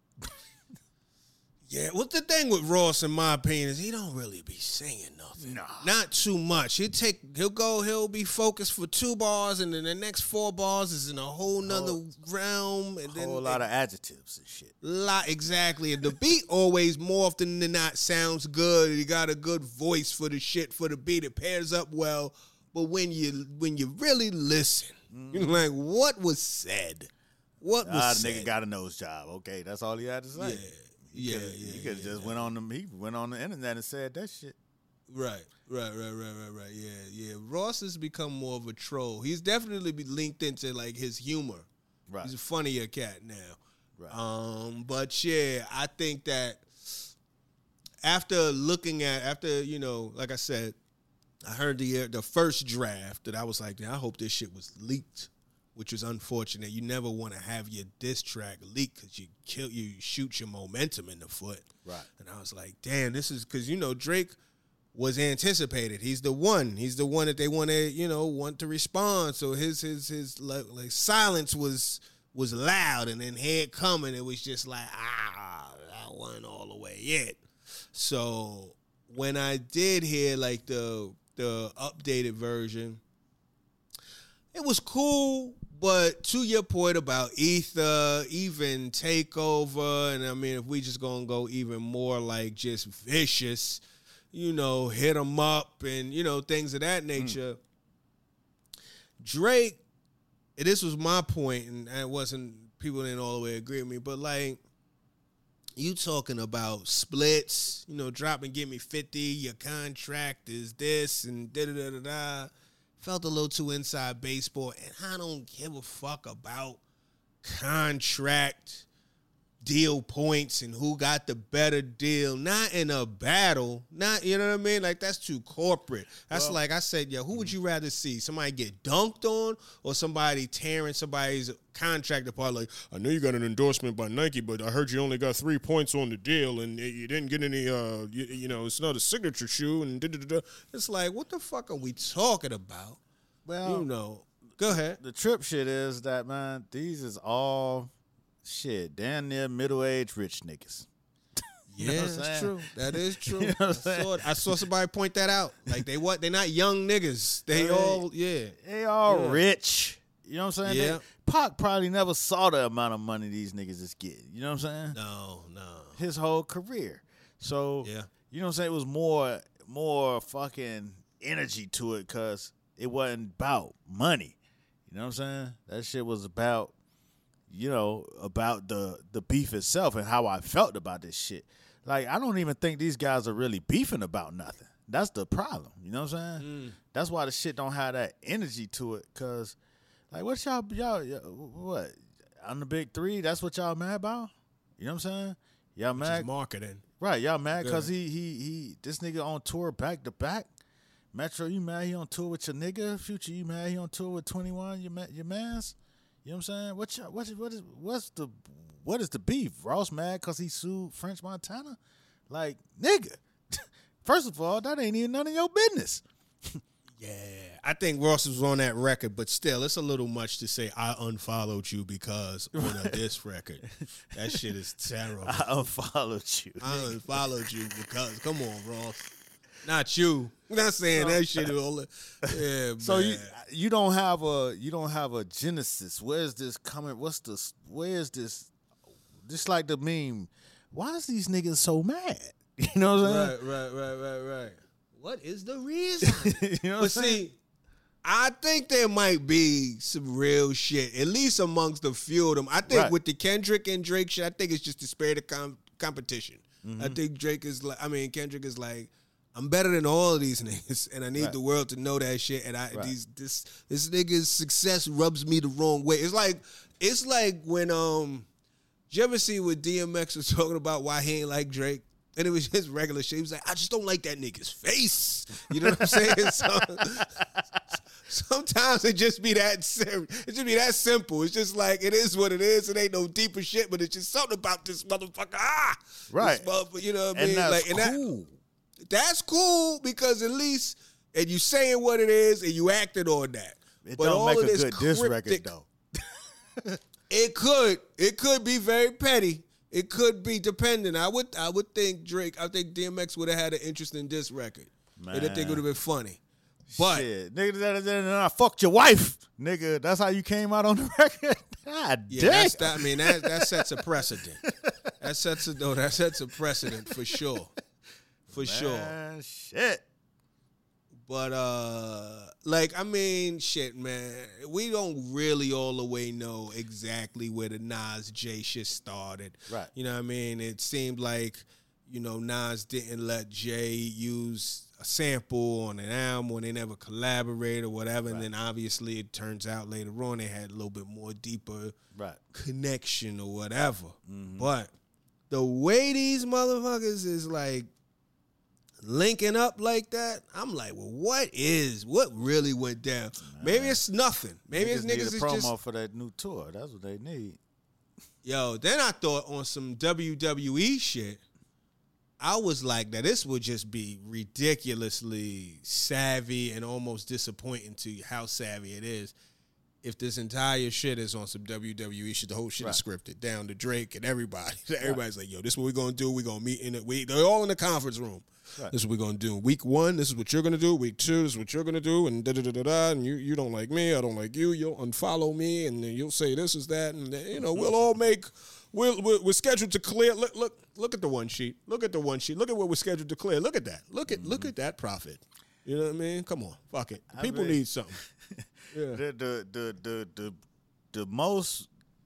Yeah, what's the thing with Ross, in my opinion, is he don't really be saying nothing. Nah. Not too much. He'll take he'll go, he'll be focused for two bars, and then the next four bars is in a whole nother Whole- realm. And A then whole lot of adjectives and shit. lot exactly. And the beat always more often than not sounds good. He got a good voice for the shit for the beat. It pairs up well. But when you when you really listen, you're like, what was said? What was Ah, the said? nigga got a nose job. Okay, that's all he had to say. Yeah. He Yeah, coulda- yeah, He could have yeah, just went on the he went on the internet and said that shit. Right, right, right, right, right, right. Yeah, yeah. Ross has become more of a troll. He's definitely be linked into like his humor. Right. He's a funnier cat now. Right. Um, but yeah, I think that after looking at after you know, like I said, I heard the the first draft that I was like, I hope this shit was leaked, which is unfortunate. You never want to have your diss track leaked because you kill you shoot your momentum in the foot. Right. And I was like, damn, this is because you know Drake was anticipated. He's the one. He's the one that they want to, you know, want to respond. So his his his like, like silence was was loud, and then here it coming, it was just like, ah, that wasn't all the way yet. So when I did hear like the the updated version, it was cool. But to your point about Ether, even Takeover, and I mean, if we just gonna go even more like just vicious, you know, hit them up and, you know, things of that nature. Mm. Drake, and this was my point, and it wasn't, people didn't all the way agree with me, but like, you talking about splits, you know, drop and give me fifty, your contract is this, and da-da-da-da-da. Felt a little too inside baseball, and I don't give a fuck about contract deal points and who got the better deal. Not in a battle. Not, you know what I mean? Like, that's too corporate. That's Well, like I said, yo, who would you rather see? Somebody get dunked on or somebody tearing somebody's contract apart? Like, I know you got an endorsement by Nike, but I heard you only got three points on the deal and you didn't get any, uh, you, you know, it's not a signature shoe. And da-da-da-da. It's like, what the fuck are we talking about? Well, You know. Go ahead. the trip shit is that, man, these is all shit, damn near middle-aged rich niggas. You know Yeah, what I'm that's saying? true. That is true. You know what I'm I, saw, saying? I saw somebody point that out. Like they what? They not young niggas. They Right. all yeah. They all Yeah. rich. You know what I'm saying? Yeah. They, Pac probably never saw the amount of money these niggas is getting. You know what I'm saying? No, no. His whole career. So, Yeah. you know what I'm saying? It was more, more fucking energy to it because it wasn't about money. You know what I'm saying? That shit was about, you know, about the the beef itself and how I felt about this shit. Like, I don't even think these guys are really beefing about nothing. That's the problem. You know what I'm saying? Mm. That's why the shit don't have that energy to it. Cause, like, what y'all, y'all, y'all what? On the big three, that's what y'all mad about? You know what I'm saying? Y'all Which mad? is marketing. Right, y'all mad because Good. he he he this nigga on tour back to back. Metro, you mad he on tour with your nigga? Future, you mad he on tour with twenty-one? Your ma- your mans? You know what I'm saying? What y'all, what is what is what's the what is the beef? Ross mad because he sued French Montana? Like, nigga. First of all, that ain't even none of your business. Yeah. I think Ross was on that record, but still, it's a little much to say I unfollowed you because on a diss record. That shit is terrible. I unfollowed you. I unfollowed you because come on, Ross. Not you. I'm not saying that shit all. Yeah, So you man. you don't have a you don't have a genesis. Where's this coming? What's the where's this? Just like the meme. Why is these niggas so mad? You know what I'm saying? Right, right, right, right, right. What is the reason? You know what I'm But saying? see, I think there might be some real shit, at least amongst a few of them. I think Right. with the Kendrick and Drake shit, I think it's just the spirit of com- competition. Mm-hmm. I think Drake is like, I mean, Kendrick is like, I'm better than all of these niggas, and I need Right. the world to know that shit. And I Right. these this this nigga's success rubs me the wrong way. It's like it's like when um, did you ever see what D M X was talking about why he ain't like Drake? And it was just regular shit. He was like, I just don't like that nigga's face. You know what I'm saying? So, sometimes it just be that sim- it just be that simple. It's just like it is what it is. It ain't no deeper shit, but it's just something about this motherfucker. Ah, Right. This motherfucker, you know what I And mean? that's Like, and that- cool. that's cool because at least and you saying what it is and you acted on that. It but don't all make of a this good diss record cryptic- though. It could. It could be very petty. It could be dependent. I would I would think Drake, I think D M X would have had an interesting diss record. And I think it would have been funny. But Shit, nigga, that, that, that, I fucked your wife, nigga. That's how you came out on the record. God yeah, damn. that's that, I mean that that sets a precedent. That sets a no, that sets a precedent for sure. For sure. Man, shit. But uh like I mean, shit, man. We don't really all the way know exactly where the Nas J shit started. Right. You know what I mean? It seemed like, you know, Nas didn't let Jay use a sample on an album when they never collaborated or whatever. Right. And then obviously it turns out later on they had a little bit more deeper Right. connection or whatever. Mm-hmm. But the way these motherfuckers is like linking up like that, I'm like, well, what is, what really went down? Maybe it's nothing. Maybe it's need niggas a is promo just, for that new tour. That's what they need. yo, then I thought on some W W E shit, I was like, that this would just be ridiculously savvy and almost disappointing to you how savvy it is. If this entire shit is on some W W E shit, the whole shit is Right. scripted down to Drake and everybody. Everybody's like, yo, this is what we're going to do. We're going to meet in it. We, they're all in the conference room. Right. This is what we're going to do. Week one, this is what you're going to do. Week two, this is what you're going to do. And da-da-da-da-da. And you, you don't like me. I don't like you. You'll unfollow me. And then you'll say this is that. And, then, you know, we'll all make, we'll, we're, we're scheduled to clear. Look, look, look at the one sheet. Look at the one sheet. Look at what we're scheduled to clear. Look at that. Look at, mm-hmm. look at that profit. You know what I mean? Come on. Fuck it. I People mean- need something. Yeah. The, the the the the the most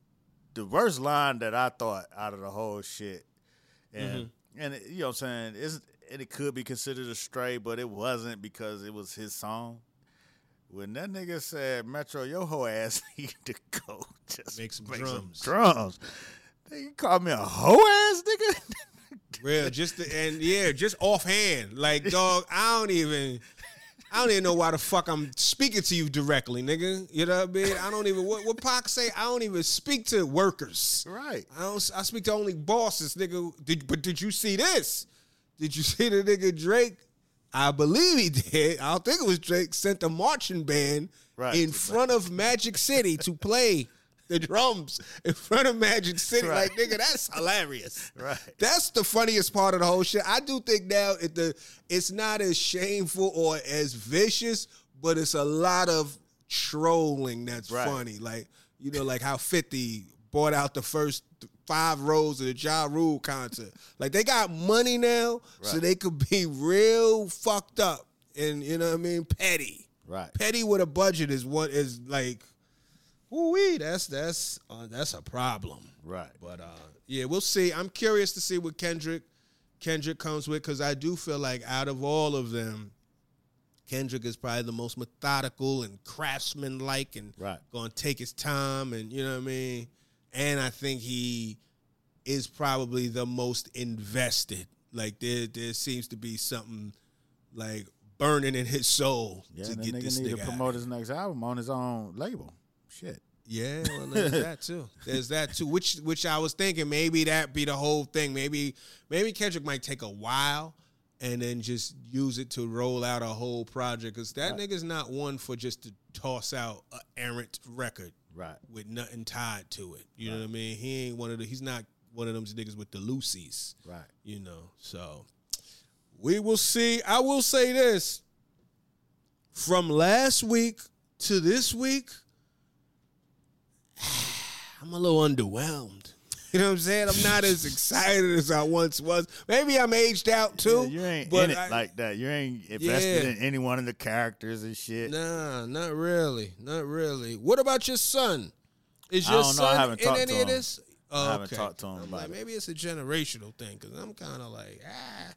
the worst line that I thought out of the whole shit, and Mm-hmm. and it, you know what I'm saying, it's, and it could be considered a stray, but it wasn't because it was his song. When that nigga said, "Metro, your whole ass need to go just Make some make drums." some drums," they called me a hoe ass nigga. Real, just the, and yeah, just offhand, like dog. I don't even, I don't even know why the fuck I'm speaking to you directly, nigga. You know what I mean? I don't even what what Pac say. I don't even speak to workers. Right. I don't. I speak to only bosses, nigga. Did, but did you see this? Did you see the nigga Drake? I believe he did. I don't think it was Drake. Sent a marching band Right. in front of Magic City to play the drums in front of Magic City. Right. Like, nigga, that's hilarious. Right. That's the funniest part of the whole shit. I do think now it the it's not as shameful or as vicious, but it's a lot of trolling that's Right. funny. Like, you know, like how fifty bought out the first five rows of the Ja Rule concert. Like, they got money now, so Right. they could be real fucked up and, you know what I mean, petty. Right. Petty with a budget is what is like, ooh-wee, that's that's uh, that's a problem. Right. But uh, yeah, we'll see. I'm curious to see what Kendrick Kendrick comes with because I do feel like out of all of them, Kendrick is probably the most methodical and craftsman-like and Right. going to take his time and, you know what I mean? And I think he is probably the most invested. Like there there seems to be something like burning in his soul Yeah, to and that get nigga this need nigga to out. promote his next album on his own label. Shit. Yeah, well, there's that too. There's that too. Which which I was thinking maybe that be the whole thing. Maybe maybe Kendrick might take a while and then just use it to roll out a whole project because that Right. nigga's not one for just to toss out an errant record Right. with nothing tied to it. You know what I mean? He ain't one of the. He's not one of them niggas with the loosies. Right. You know. So we will see. I will say this: from last week to this week. I'm a little underwhelmed. You know what I'm saying? I'm not as excited as I once was. Maybe I'm aged out too. Yeah, you ain't but in it I- like that. You ain't invested Yeah. in any one of the characters and shit. Nah, not really. Not really. What about your son? Is I your don't know. I son haven't in talked any to of him. this? Oh, I haven't okay. talked to him I'm about like, it. maybe it's a generational thing because I'm kind of like, ah.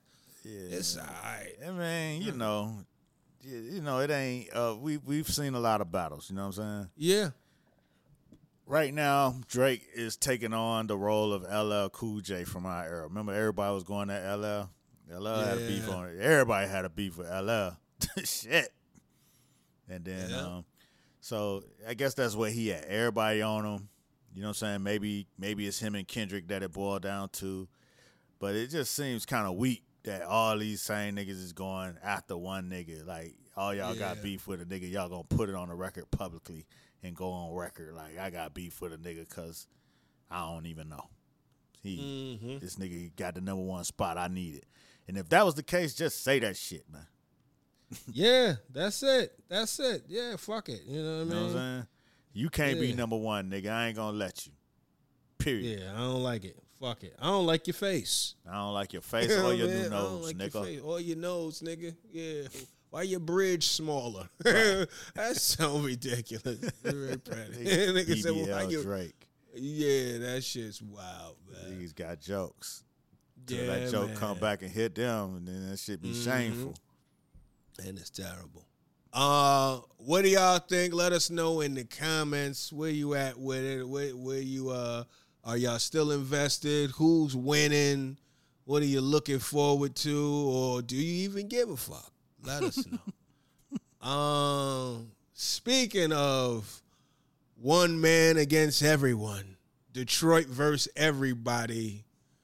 Yeah. It's all right. I mean, you know, you, you know, it ain't. Uh, we we've seen a lot of battles. You know what I'm saying? Yeah. Right now, Drake is taking on the role of L L Cool J from our era. Remember, everybody was going at L L. L L had a beef Yeah. on it. Everybody had a beef with L L. Shit. And then, Yeah. um, so I guess that's where he at. Everybody on him. You know what I'm saying? Maybe maybe it's him and Kendrick that it boiled down to. But it just seems kind of weak that all these same niggas is going after one nigga. Like, all y'all Yeah. got beef with a nigga. Y'all gonna put it on the record publicly and go on record. Like, I got beef with a nigga because I don't even know. He, Mm-hmm. This nigga got the number one spot. I need it. And if that was the case, just say that shit, man. Yeah, that's it. That's it. Yeah, fuck it. You know what I You mean? know what I'm saying? You can't be Yeah. number one, nigga. I ain't gonna let you. Period. Yeah, I don't like it. Fuck it. I don't like your face. I don't like your face You know or what your I mean? new I don't nose, like your nigga. face. Or your nose, nigga. Yeah. Why your bridge smaller? That's so ridiculous. Very pretty. Nigga said, well, why B B L you? Drake. Yeah, that shit's wild, man. He's got jokes. Till Yeah, that joke man. come back and hit them, and then that shit be Mhm. shameful. And it's terrible. Uh, what do y'all think? Let us know in the comments where you at with it. Where, where you uh are y'all still invested? Who's winning? What are you looking forward to? Or do you even give a fuck? Let us know. um, speaking of one man against everyone, Detroit versus everybody.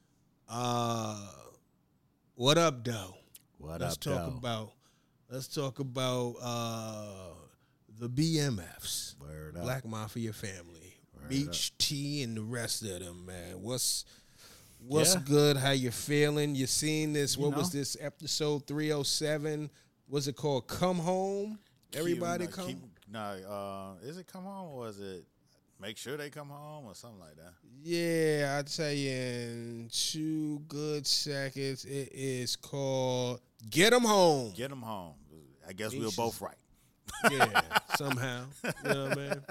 Uh, what up, though? What Let's up, talk though? about let's talk about uh, the B M Fs, Word up. Black Mafia family, Word Beach T, and the rest of them. Man, what's what's Yeah. good? How you feeling? You seen this? You What was know. this episode three oh seven? What's it called? Come home. Everybody Keep- come. keep- Nah, uh, is it come home or is it make sure they come home or something like that? Yeah, I'll tell you in two good seconds. It is called Get 'Em Home. Get them home. I guess we Beach were is- both right. Yeah, somehow. You know what I mean?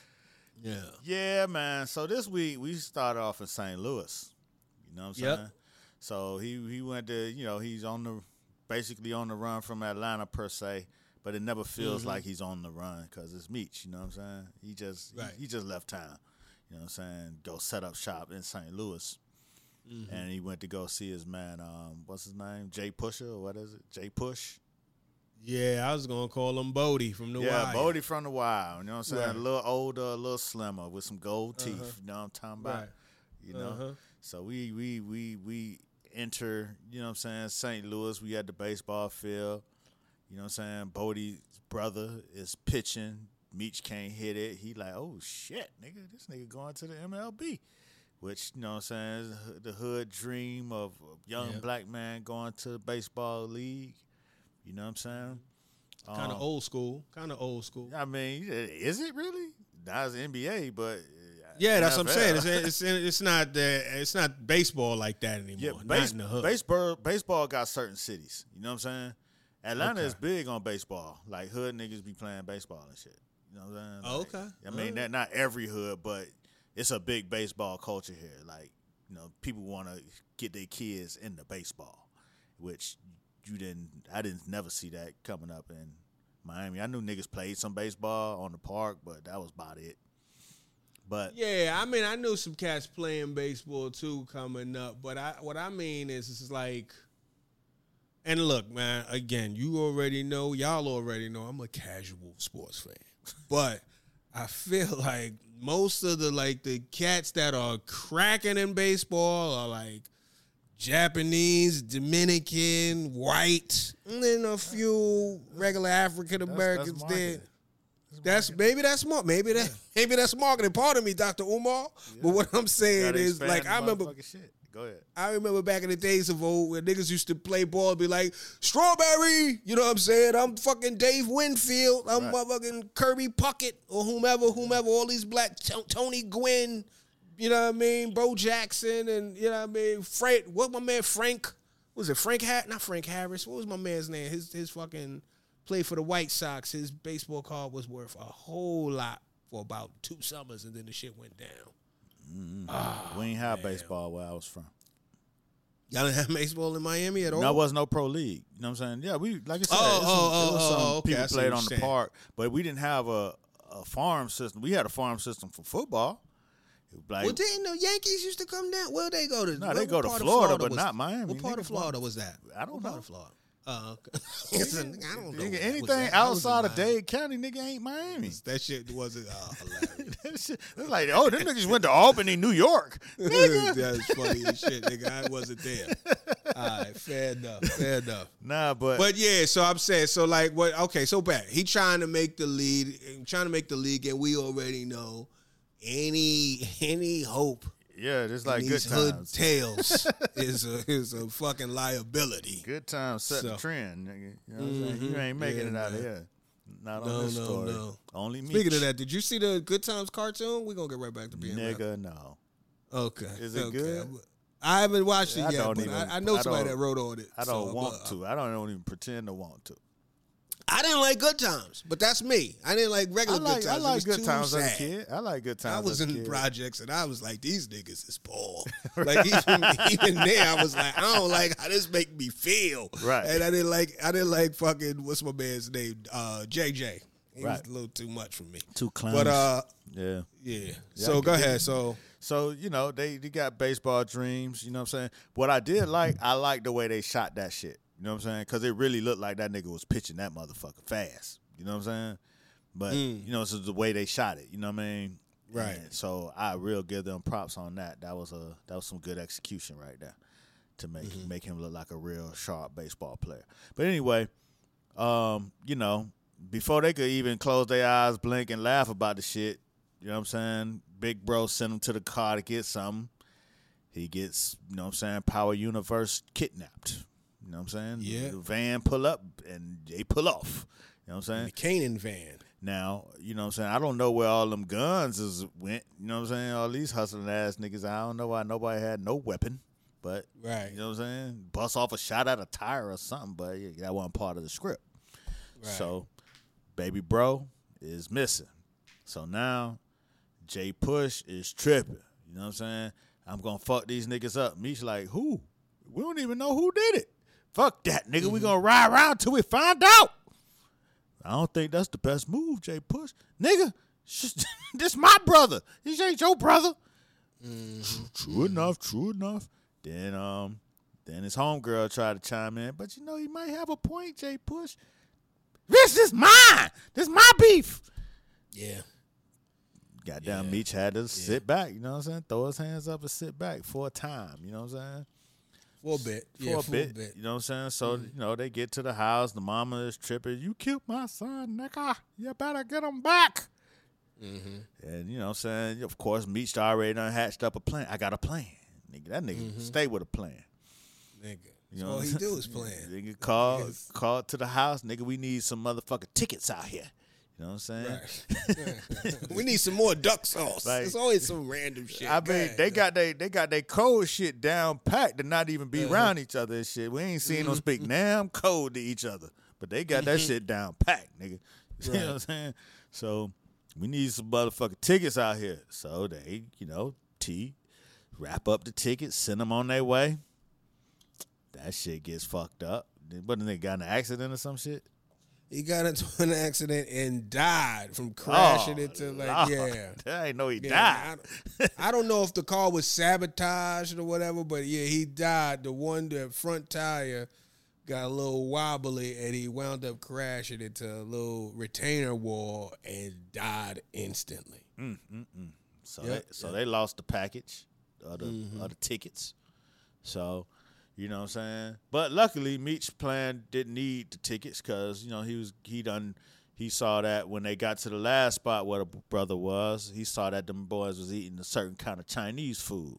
Yeah. Yeah, man. So this week we started off in Saint Louis. You know what I'm Yep. saying? So he he went to, you know, he's on the basically on the run from Atlanta per se, but it never feels Mhm. like he's on the run because it's Meech. You know what I'm saying? He just he- Right. he, just left town. You know what I'm saying? Go set up shop in Saint Louis, Mhm. and he went to go see his man. Um, what's his name? Jay Pusher or what is it? Jay Push. Yeah, I was gonna call him Bodie from the Yeah, Wire. Bodie from the Wild. You know what I'm saying? Right. A little older, a little slimmer, with some gold teeth. Uh-huh. You know what I'm talking about? Right. You know. Uh-huh. So we we we we enter, you know what I'm saying, Saint Louis. We at the baseball field. You know what I'm saying? Bodie's brother is pitching. Meech can't hit it. He like, oh shit, nigga, this nigga going to the M L B. Which, you know what I'm saying, is the hood dream of a young Yeah. black man going to the baseball league. You know what I'm saying? Kind of Um, old school. Kind of old school. I mean, is it really? Now it's N B A, but Yeah, that's what I'm N F L. saying. It's it's, it's not the it's not baseball like that anymore. Yeah, not base, in the hood. baseball baseball got certain cities. You know what I'm saying? Atlanta Okay. is big on baseball. Like hood niggas be playing baseball and shit. You know what I'm saying? Oh, Like, okay. I mean, Alright. that not every hood, but it's a big baseball culture here. Like, you know, people want to get their kids into baseball, which you didn't. I didn't never see that coming up in Miami. I knew niggas played some baseball on the park, but that was about it. But Yeah, I mean, I knew some cats playing baseball too coming up, but I what I mean is, it's like, and look, man, again, you already know, y'all already know, I'm a casual sports fan, but I feel like most of the like the cats that are cracking in baseball are like Japanese, Dominican, white, and then a few regular African Americans there. marketing. That's maybe that's more maybe that maybe that's marketing. Pardon me, Doctor Umar. But what I'm saying gotta is, expand like, the I remember, motherfucking shit. Go ahead. I remember back in the days of old where niggas used to play ball, and be like, "Strawberry," you know what I'm saying? I'm fucking Dave Winfield. I'm Right. motherfucking Kirby Puckett or whomever, whomever. All these black T- Tony Gwynn, you know what I mean? Bo Jackson, and you know what I mean? Frank. What my man Frank? Was it Frank? Har- Not Frank Harris. What was my man's name? His his fucking. Played for the White Sox. His baseball card was worth a whole lot for about two summers, and then the shit went down. we ain't have baseball where I was from. Y'all didn't have baseball in Miami at all? No, it was no pro league. You know what I'm saying? Yeah, we like I said, Oh, it was some, oh, it was oh, some oh, okay. people I see played what on you're the saying. park, but we didn't have a, a farm system. We had a farm system for football. Like, Well, didn't the Yankees used to come down? Well, they go to No, what- they what go to part of Florida, but was- not Miami. What part of Niggas Florida want- was that? I don't what know. Part of Florida? Oh, okay. Listen, I don't know. nigga, what anything was that. I was in outside of Miami. Dade County, nigga, ain't Miami. That shit wasn't uh, hilarious. That shit, it's like, oh, them niggas went to Albany, New York. Nigga. That's funny as shit, nigga. I wasn't there. All right, fair enough. Fair enough. Nah, but, But yeah, so I'm saying, so like, what? Okay, so back. He trying to make the lead, trying to make the league, and we already know any any hope. yeah, just like in good these hood times. tales is a is a fucking liability. Good times set the So. trend, nigga. You know what I'm saying? You Mhm. ain't making Yeah, it out of man. here. Not on No, this no, story. no. Only me. Speaking of that, did you see the Good Times cartoon? We're gonna get right back to being rap. Nigga, no. Okay. Is it okay. good? I haven't watched it I yet, don't but even- I, I know I somebody don't- that wrote on it. I don't so, want but, uh, to. I don't, I don't even pretend to want to. I didn't like Good Times, but that's me. I didn't like I regular like, Good I Times. It like was good too times as a sad. kid. I like good times I was as a in kid. projects and I was like, these niggas is poor. Like even, even there, I was like, I don't like how this make me feel. Right. And I didn't like, I didn't like fucking what's my man's name? Uh, J J. He Right. was a little too much for me. Two clowns. But uh, yeah. yeah. I So get go it. ahead. So So, you know, they, they got baseball dreams, you know what I'm saying? What I did like, I like the way they shot that shit. You know what I'm saying? Because it really looked like that nigga was pitching that motherfucker fast. You know what I'm saying? But, Mm. you know, it's just the way they shot it. You know what I mean? Right. And so I real give them props on that. That was a that was some good execution right there to make Mm-hmm. make him look like a real sharp baseball player. But anyway, um, you know, before they could even close their eyes, blink, and laugh about the shit, you know what I'm saying? Big bro sent him to the car to get something. He gets, you know what I'm saying, Power Universe kidnapped. You know what I'm saying? Yeah. The van pull up and they pull off. You know what I'm saying? the Canaan van. Now, you know what I'm saying? I don't know where all them guns is went. You know what I'm saying? All these hustling ass niggas, I don't know why nobody had no weapon. But, Right. you know what I'm saying? Bust off a shot at a tire or something, but yeah, that wasn't part of the script. Right. So, baby bro is missing. So now, Jay Push is tripping. You know what I'm saying? I'm going to fuck these niggas up. Meech like, who? We don't even know who did it. Fuck that, nigga. Mm-hmm. We going to ride around till we find out. I don't think that's the best move, Jay Push. Nigga, this my brother. This ain't your brother. Mm-hmm. True enough, true enough. Then um, then his homegirl tried to chime in, but you know, he might have a point, Jay Push. This is mine. This is my beef. Yeah. Goddamn, Yeah. Meech had to sit back, you know what I'm saying? Throw his hands up and sit back for a time, you know what I'm saying? For a bit. For yeah, a for bit, a bit. you know what I'm saying? So, you know, they get to the house, the mama is tripping. You killed my son, nigga. You better get him back. Mm-hmm. And, you know what I'm saying? Of course, Meech already done hatched up a plan. I got a plan. Nigga, that nigga Mm-hmm. stay with a plan. Nigga. You know all what he I'm do saying? is plan. Nigga call, Yes. call to the house. Nigga, we need some motherfucking tickets out here. You know what I'm saying? Right. we need some more duck sauce. Like- There's always some random shit. I Go mean, ahead. they got they they got their code shit down packed to not even be Uh-huh. around each other and shit. We ain't seen them speak Mm-hmm. damn code to each other, but they got that shit down packed, nigga. You know Right. what I'm saying? So we need some motherfucking tickets out here. So they, you know, T wrap up the tickets, send them on their way. That shit gets fucked up. What, they got in an accident or some shit? He got into an accident and died from crashing Oh, into like Lord. yeah. I ain't know he Yeah, died. I, don't- I don't know if the car was sabotaged or whatever, but yeah, he died. The one, the front tire got a little wobbly, and he wound up crashing into a little retainer wall and died instantly. So, Yep, they, so they lost the package of the, of the tickets. So, you know what I'm saying? But luckily, Meech's plan didn't need the tickets because, you know, he was he done he saw that when they got to the last spot where the brother was, he saw that them boys was eating a certain kind of Chinese food.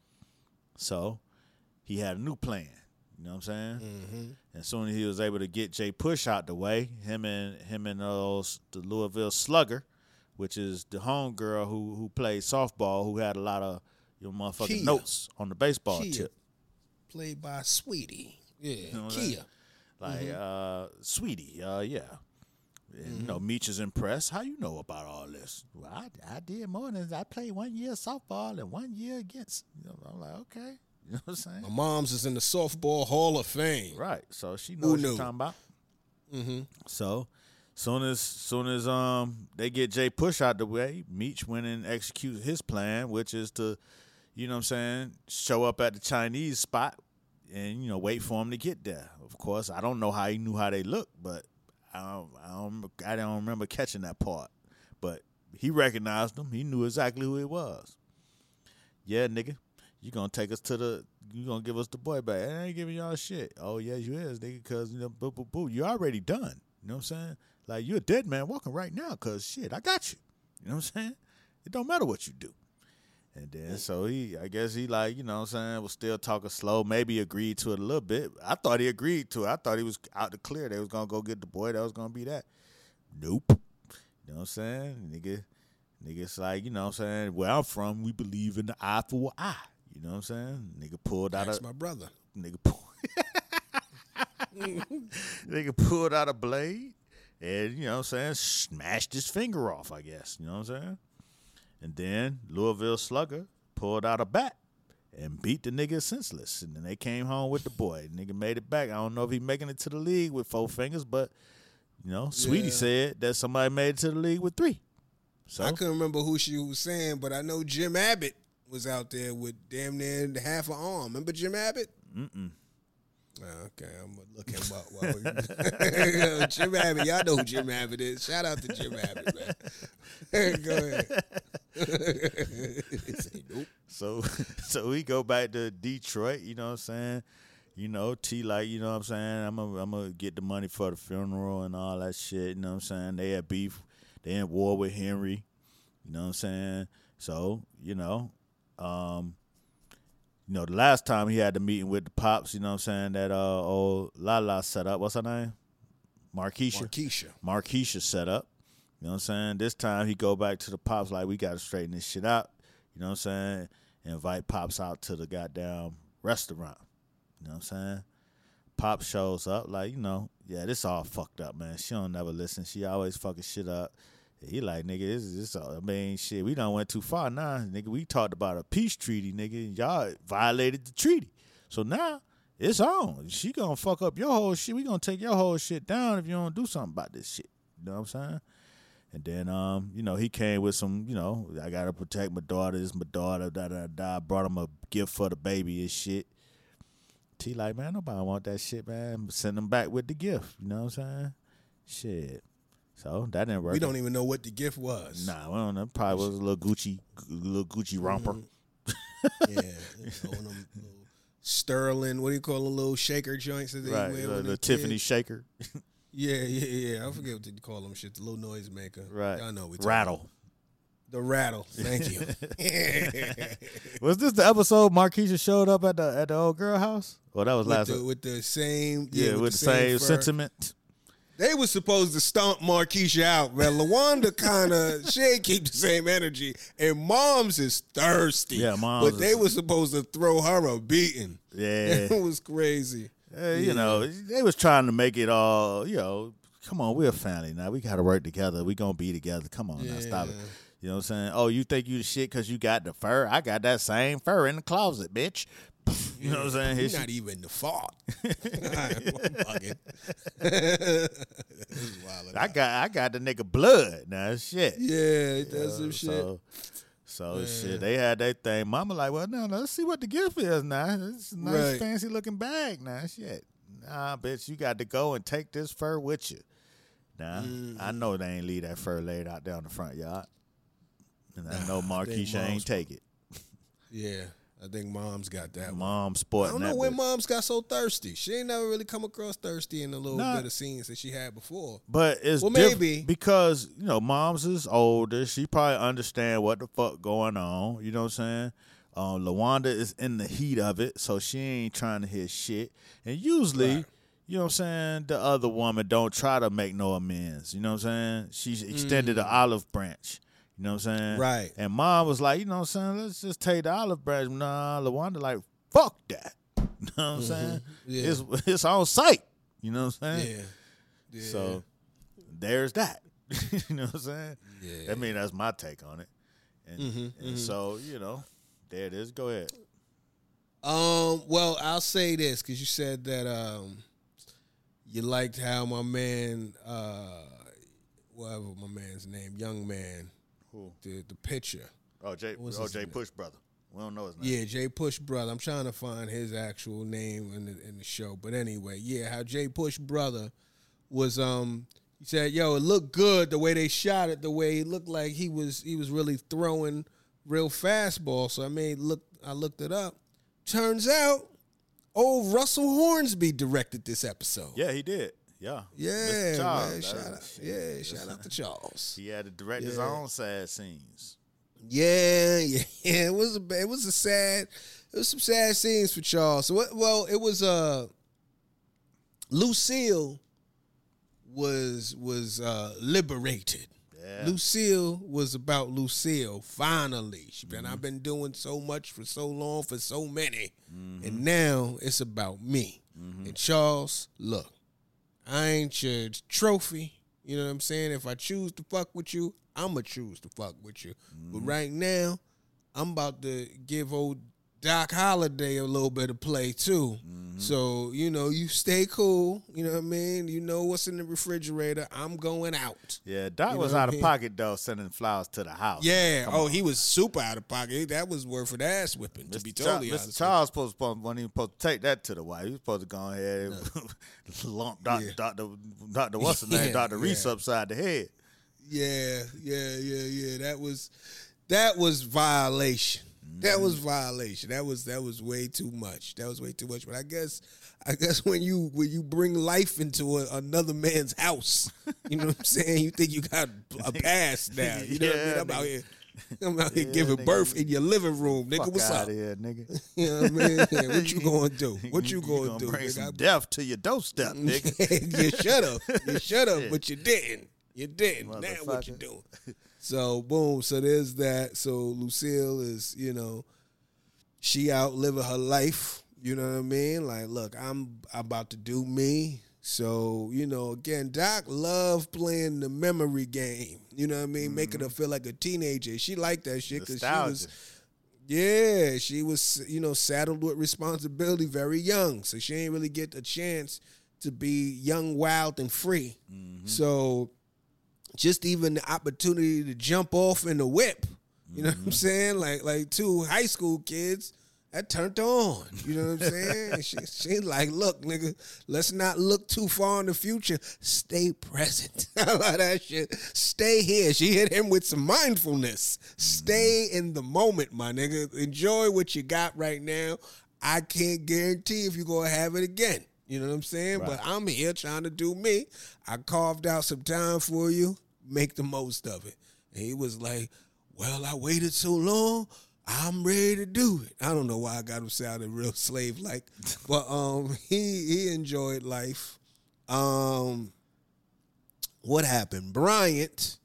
So he had a new plan. You know what I'm saying? Mm-hmm. And soon as he was able to get Jay Push out the way, him and him and those the Louisville Slugger, which is the homegirl who who played softball, who had a lot of your motherfucking Kia. notes on the baseball Kia. tip. Played by Sweetie. Yeah, know what I'm Kia. saying? Like, uh, Sweetie, uh, yeah. And, Mm-hmm. You know, Meech is impressed. How you know about all this? Well, I, I did more than I played one year softball and one year against. You know, I'm like, okay, You know what I'm saying? My mom's is in the softball Hall of Fame. Right. So she Who knows what knew? she's talking about. Mm-hmm. So soon as soon as um they get Jay Push out the way, Meech went and executes his plan, which is to, you know what I'm saying, show up at the Chinese spot and, you know, wait for him to get there. Of course, I don't know how he knew how they looked, but I don't, I don't, I don't remember catching that part. But he recognized him. He knew exactly who it was. Yeah, nigga, you gonna take us to the, you gonna give us the boy back. I ain't giving y'all shit. Oh, yes, you is, nigga, because, you know, boo, boo, boo, you already done. You know what I'm saying? Like, you're a dead man walking right now because, shit, I got you. You know what I'm saying? It don't matter what you do. And then, so he, I guess he like, you know what I'm saying, was still talking slow, maybe agreed to it a little bit. I thought he agreed to it. I thought he was out to clear. They was going to go get the boy. That was going to be that. Nope. You know what I'm saying? Nigga, nigga's like, you know what I'm saying, where I'm from, we believe in the eye for an eye. You know what I'm saying? Nigga pulled out That's a, my brother. nigga, pull, nigga pulled out a blade and, you know what I'm saying, smashed his finger off, I guess. You know what I'm saying? And then Louisville Slugger pulled out a bat and beat the nigga senseless. And then they came home with the boy. The nigga made it back. I don't know if he making it to the league with four fingers, but, you know, Sweetie Yeah. said that somebody made it to the league with three. So I couldn't remember who she was saying, but I know Jim Abbott was out there with damn near half an arm. Remember Jim Abbott? Mm-mm. Oh, okay, I'm gonna look him up. While we... Jim Abbott, y'all know who Jim Abbott is. Shout out to Jim Abbott, man. Go ahead. Say nope. So so we go back to Detroit, you know what I'm saying? You know, T like, you know what I'm saying? I'm gonna I'm gonna get the money for the funeral and all that shit, you know what I'm saying? They had beef. They in war with Henry. You know what I'm saying? So, you know, um, you know, the last time he had the meeting with the Pops, you know what I'm saying, that uh old Lala set up. What's her name? Markeisha. Markeisha. Markeisha set up. You know what I'm saying? This time he go back to the Pops like, we got to straighten this shit out. You know what I'm saying? Invite Pops out to the goddamn restaurant. You know what I'm saying? Pop shows up like, you know, yeah, this all fucked up, man. She don't never listen. She always fucking shit up. He like, nigga, this is this. I mean, shit, we done went too far now, nigga. We talked about a peace treaty, nigga, and y'all violated the treaty. So now it's on. She gonna fuck up your whole shit. We gonna take your whole shit down if you don't do something about this shit. You know what I'm saying? And then, um, you know, he came with some, you know, I gotta protect my daughter. This is my daughter. Da da da. Brought him a gift for the baby and shit. T like, man, nobody want that shit, man. Send him back with the gift. You know what I'm saying? Shit. So that didn't work. We don't even know what the gift was. Nah, we don't know. Probably was a little Gucci, little Gucci romper. Mm-hmm. Yeah, you know, one of them little Sterling. What do you call the little shaker joints that they Right, wear? the, when the they're Tiffany kids? shaker. Yeah, yeah, yeah. I forget what they call them shit. The little noise maker. Right. Y'all know what we talking Rattle. about. The rattle. Thank you. Was this the episode Markeisha showed up at the at the old girl house? Well, that was with, last. the, with the same. yeah, Yeah, with, with, the same, fur. sentiment. They was supposed to stomp Markeisha out, man. LaWanda kind of, she ain't keep the same energy. And Moms is thirsty. Yeah, Moms But they is- was supposed to throw her a beating. Yeah. It was crazy. Uh, you know, they was trying to make it all, you know, come on, we're a family now. We got to work together. We going to be together. Come on now, stop it. Yeah. You know what I'm saying? Oh, you think you the shit because you got the fur? I got that same fur in the closet, bitch. You know what I'm saying? He's His not even the fault. I'm bugging. This is wild. I got I got the nigga blood now. Shit. Yeah, he does some Uh, shit. So, so shit, they had that thing. Mama like, well, no, no, let's see what the gift is now. It's a nice, Right. fancy looking bag now. Shit. Nah, bitch, you got to go and take this fur with you. Nah, Mm-hmm. I know they ain't leave that fur laid out there in the front yard. And I know Nah, I think Markeisha Mom's- ain't take it. Yeah, I think Mom's got that one. Mom I sporting don't know that when bitch. Mom's got so thirsty. She ain't never really come across thirsty in the little Nah. bit of scenes that she had before. But it's Well, diff- maybe. because, you know, Mom's is older. She probably understand what the fuck going on. You know what I'm saying? Um, LaWanda is in the heat of it, so she ain't trying to hear shit. And usually, Right. you know what I'm saying, the other woman don't try to make no amends. You know what I'm saying? She's extended an olive branch. You know what I'm saying? Mm. Right. And Mom was like, you know what I'm saying, let's just take the olive branch. Nah, LaWanda like, fuck that. You know what I'm saying? Yeah. It's, it's on site. You know what I'm saying? Yeah. yeah. So there's that. You know what I'm saying? Yeah. I mean, that's my take on it. And, Mhm, and mhm. so, you know, there it is. Go ahead. Um, well, I'll say this because you said that um, you liked how my man, uh, whatever my man's name, young man, Who? the the pitcher. Oh, Jay. What was Oh, his Jay name? Push brother. We don't know his name. Yeah, Jay Push brother. I'm trying to find his actual name in the in the show, but anyway, yeah, how Jay Push brother was. Um, he said, "Yo, it looked good the way they shot it. The way it looked like he was he was really throwing real fastball." So I made look. I looked it up. Turns out, old Russell Hornsby directed this episode. Yeah, he did. Yeah. Yeah, Mister Charles, man. that Shout was- out. Yeah, shout out to Charles. He had to direct his Yeah. own sad scenes. Yeah, yeah, yeah. It was a it was a sad. It was some sad scenes for Charles. So what, well, it was uh Lucille was was uh liberated. Yeah. Lucille was about Lucille. Finally, she been. I've been doing so much for so long for so many, and now it's about me. And Charles, look, I ain't your trophy. You know what I'm saying? If I choose to fuck with you, I'ma choose to fuck with you. But right now, I'm about to give old Doc Holliday a little bit of play too. So, you know, you stay cool. You know what I mean? You know what's in the refrigerator. I'm going out. Yeah, Doc You was know what out I of mean? pocket though, sending flowers to the house. Yeah. Come Oh, on. he was super out of pocket. That was worth an ass whipping, to Mister be Char- totally Mister honest. Charles supposed supposed wasn't even supposed to take that to the wife. He was supposed to go ahead and lump Doctor Yeah. Doctor Doctor what's his name Yeah, Doctor Reese yeah. upside the head. Yeah, yeah, yeah, yeah. That was that was violation. That was violation. That was that was way too much. That was way too much. But I guess I guess when you when you bring life into a, another man's house, you know what I'm saying? You think you got a pass now. You know what I mean? Yeah, I'm out nigga. here. I'm out here Yeah, giving nigga. birth in your living room, nigga. Fuck What's out up? of here, nigga. You know what I mean? Yeah, what you gonna do? What you gonna, gonna do? bring nigga? some I- death to your doorstep, nigga. you should have. You should have, Shit. but you didn't. You didn't. Now what you Motherfucker. doing? So boom. So there's that. So Lucille is, you know, she out living her life. You know what I mean? Like, look, I'm about to do me. So, you know, again, Doc loved playing the memory game. You know what I mean? Making her feel like a teenager. She liked that shit because she Nostalgia. was, yeah, she was, you know, saddled with responsibility very young. So she ain't really get a chance to be young, wild, and free. So just even the opportunity to jump off in the whip, you know what I'm saying? Like like two high school kids, that turned her on. You know what I'm saying? she, she like, look, nigga, let's not look too far in the future. Stay present. I love that shit. Stay here. She hit him with some mindfulness. Stay in the moment, my nigga. Enjoy what you got right now. I can't guarantee if you're going to have it again. You know what I'm saying? Right. But I'm here trying to do me. I carved out some time for you. Make the most of it. And he was like, well, I waited so long, I'm ready to do it. I don't know why I got him sounding real slave-like. But um, he he enjoyed life. Um, what happened? Bryant.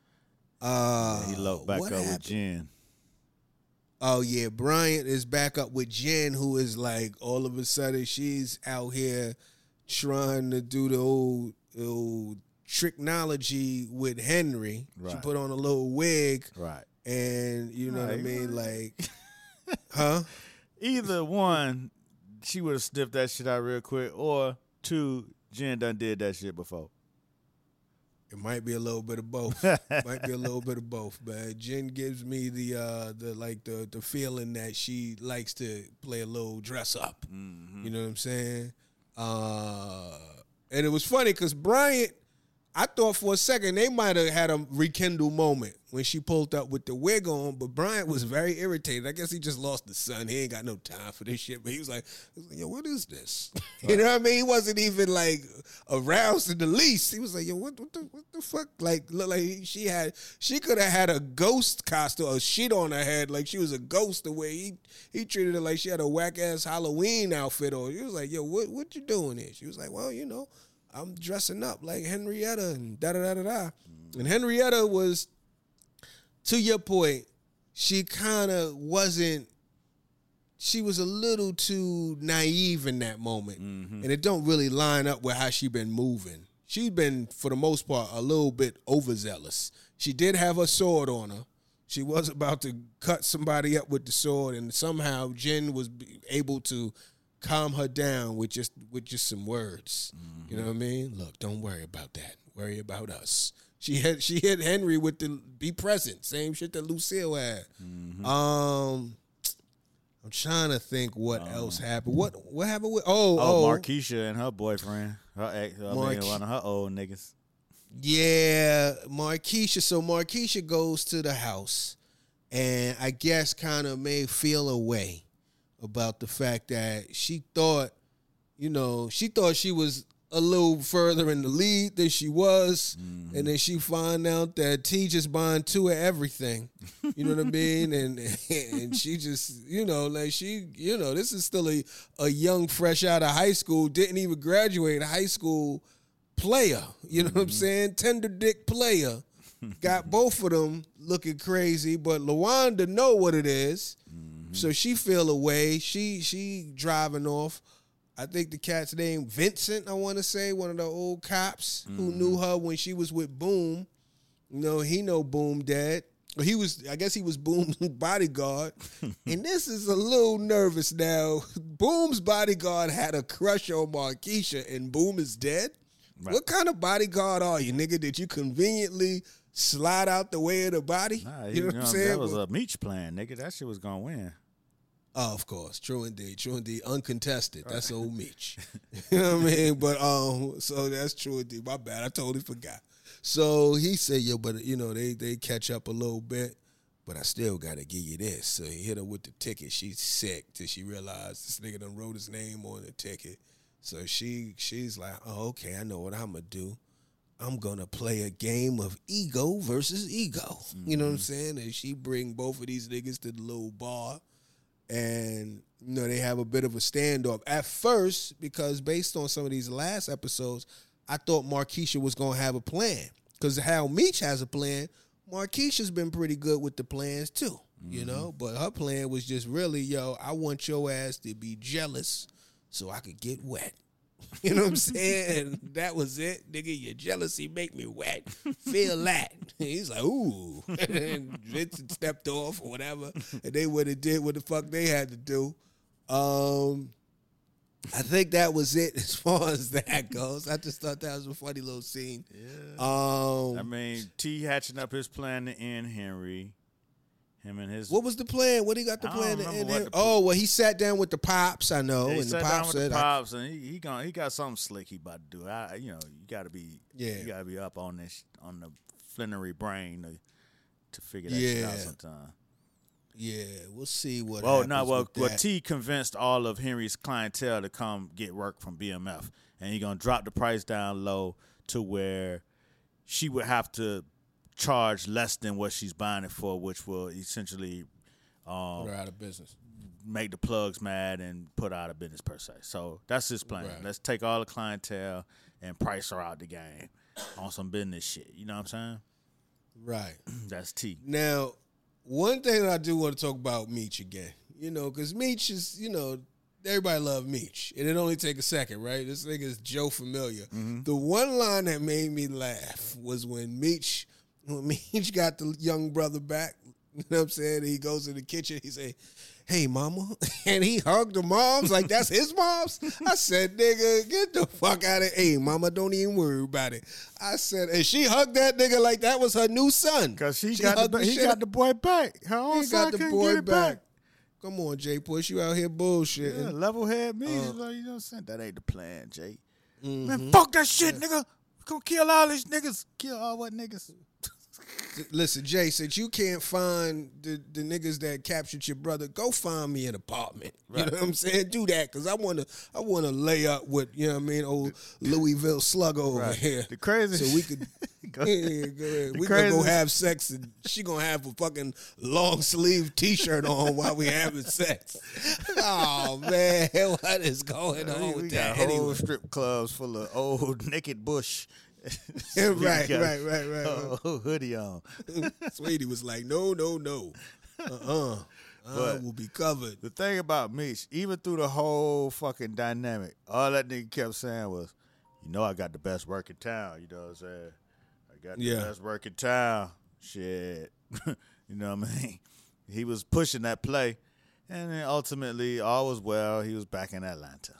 Uh, He looked back what up with happened? Jen. Oh, yeah. Bryant is back up with Jen, who is like, all of a sudden, she's out here trying to do the old, old tricknology with Henry. She Right. put on a little wig, Right. and you know what I Right, mean? right. Like, huh? Either one, she would have sniffed that shit out real quick, or two, Jen done did that shit before. It might be a little bit of both. Might be a little bit of both, man. Jen gives me the uh the like the the feeling that she likes to play a little dress up. You know what I'm saying? Uh and it was funny because Bryant, I thought for a second they might have had a rekindle moment when she pulled up with the wig on, but Bryant was very irritated. I guess he just lost the son. He ain't got no time for this shit. But he was like, he was like, yo, what is this? You know what I mean? He wasn't even like aroused in the least. He was like, yo, what, what the what the fuck? Like, look like she had she could have had a ghost costume, a sheet on her head, like she was a ghost. The way he he treated her like she had a whack ass Halloween outfit on. He was like, yo, what what you doing here? She was like, well, you know, I'm dressing up like Henrietta and da da da da da. And Henrietta was, to your point, she kind of wasn't, she was a little too naive in that moment. And it don't really line up with how she been moving. She's been, for the most part, a little bit overzealous. She did have her sword on her. She was about to cut somebody up with the sword, and somehow Jen was able to calm her down with just with just some words. Mm-hmm. You know what I mean? Look, don't worry about that. Worry about us. She had she hit Henry with the be present, same shit that Lucille had. Mm-hmm. Um, I'm trying to think what um, else happened. What what happened with oh oh, oh Markeisha and her boyfriend, her ex, I Mar- mean, one of her old niggas. Yeah, Markeisha. So Markeisha goes to the house, and I guess kind of may feel a way about the fact that she thought, you know, she thought she was a little further in the lead than she was, mm-hmm. and then she find out that T just buying two of everything. You know what I mean? And and she just, you know, like she, you know, this is still a, a young, fresh out of high school, didn't even graduate high school player. You know mm-hmm. what I'm saying? Tender dick player. Got both of them looking crazy, but LaWanda know what it is. Mm-hmm. So she feel away. She she driving off. I think the cat's name Vincent, I want to say, one of the old cops mm-hmm. who knew her when she was with Boom. You know, he know Boom dead. He was, I guess he was Boom's bodyguard. And this is a little nervous now. Boom's bodyguard had a crush on Markeisha, and Boom is dead? Right. What kind of bodyguard are you, nigga? Did you conveniently slide out the way of the body? Nah, you, you know what I'm saying? That was a Meech plan, nigga. That shit was going to win. Oh, of course. True indeed. True indeed. Uncontested. Right. That's old Meech. You know what I mean? But, um, so that's true indeed. My bad. I totally forgot. So he said, yo, but, you know, they, they catch up a little bit, but I still got to give you this. So he hit her with the ticket. She's sick till she realized this nigga done wrote his name on the ticket. So she she's like, oh, okay, I know what I'm going to do. I'm going to play a game of ego versus ego. Mm-hmm. You know what I'm saying? And she bring both of these niggas to the little bar. And, you know, they have a bit of a standoff. At first, because based on some of these last episodes, I thought Markeisha was going to have a plan. Because how Meech has a plan, Markeisha's been pretty good with the plans too, mm-hmm. you know? But her plan was just really, yo, I want your ass to be jealous so I could get wet. You know what I'm saying? And that was it. Nigga, your jealousy make me wet. Feel that. And he's like, ooh. And Vincent stepped off or whatever. And they would have did what the fuck they had to do. Um, I think that was it as far as that goes. I just thought that was a funny little scene. Yeah. Um, I mean, T hatching up his plan to end Henry. Him and his. What was the plan? What he got the plan to end him? Oh, well, he sat down with the pops, I know. Yeah, he and sat the down pops with said, the pops, and he he, gonna, he got something slick he about to do. I, you know, you got to be, yeah. you got to be up on this, on the flinnery brain to, to figure that yeah. shit out sometime. Yeah, we'll see what well, happens no, well, with well, that. T convinced all of Henry's clientele to come get work from B M F, and he gonna drop the price down low to where she would have to charge less than what she's buying it for, which will essentially um, put her out of business, make the plugs mad, and put her out of business per se. So that's his plan. Right. Let's take all the clientele and price her out the game on some business shit. You know what I'm saying? Right. That's T. Now, one thing that I do want to talk about Meech again, you know, because Meech is, you know, everybody love Meech, and it only take a second, right? This nigga is Joe Familiar. Mm-hmm. The one line that made me laugh was when Meech, when Meech got the young brother back. You know what I'm saying? He goes in the kitchen. He say, "Hey, mama," and he hugged the moms like that's his moms. I said, "Nigga, get the fuck out of here." Hey, mama, don't even worry about it. I said, and she hugged that nigga like that was her new son. Cause she, she got the, he got the boy back. Her own he son got the couldn't boy get it back. back. Come on, Jay Push, you out here bullshitting. Yeah, level head me. Uh, like, you know what I'm saying? That ain't the plan, Jay. Mm-hmm. Man, fuck that shit, yeah. nigga. We gonna kill all these niggas. Kill all what niggas. Listen, Jay, since you can't find the, the niggas that captured your brother, go find me an apartment. Right. You know what I'm saying? Do that, because I want to I want to lay up with, you know what I mean, old Louisville slugger over right. here. The crazy. So we could, go, yeah, go ahead. We crazy. gonna go have sex, and she gonna have a fucking long sleeve T-shirt on while we having sex. Oh, man, what is going on we, with we that? got Anyway. whole strip clubs full of old naked bush. right, right, right, right, right. Oh, hoodie on. Sweetie was like, no, no, no. Uh-uh. I will be covered. The thing about Meech, even through the whole fucking dynamic, all that nigga kept saying was, you know I got the best work in town. You know what I'm saying? I got the yeah. best work in town. Shit. You know what I mean? He was pushing that play, and then ultimately, all was well. He was back in Atlanta.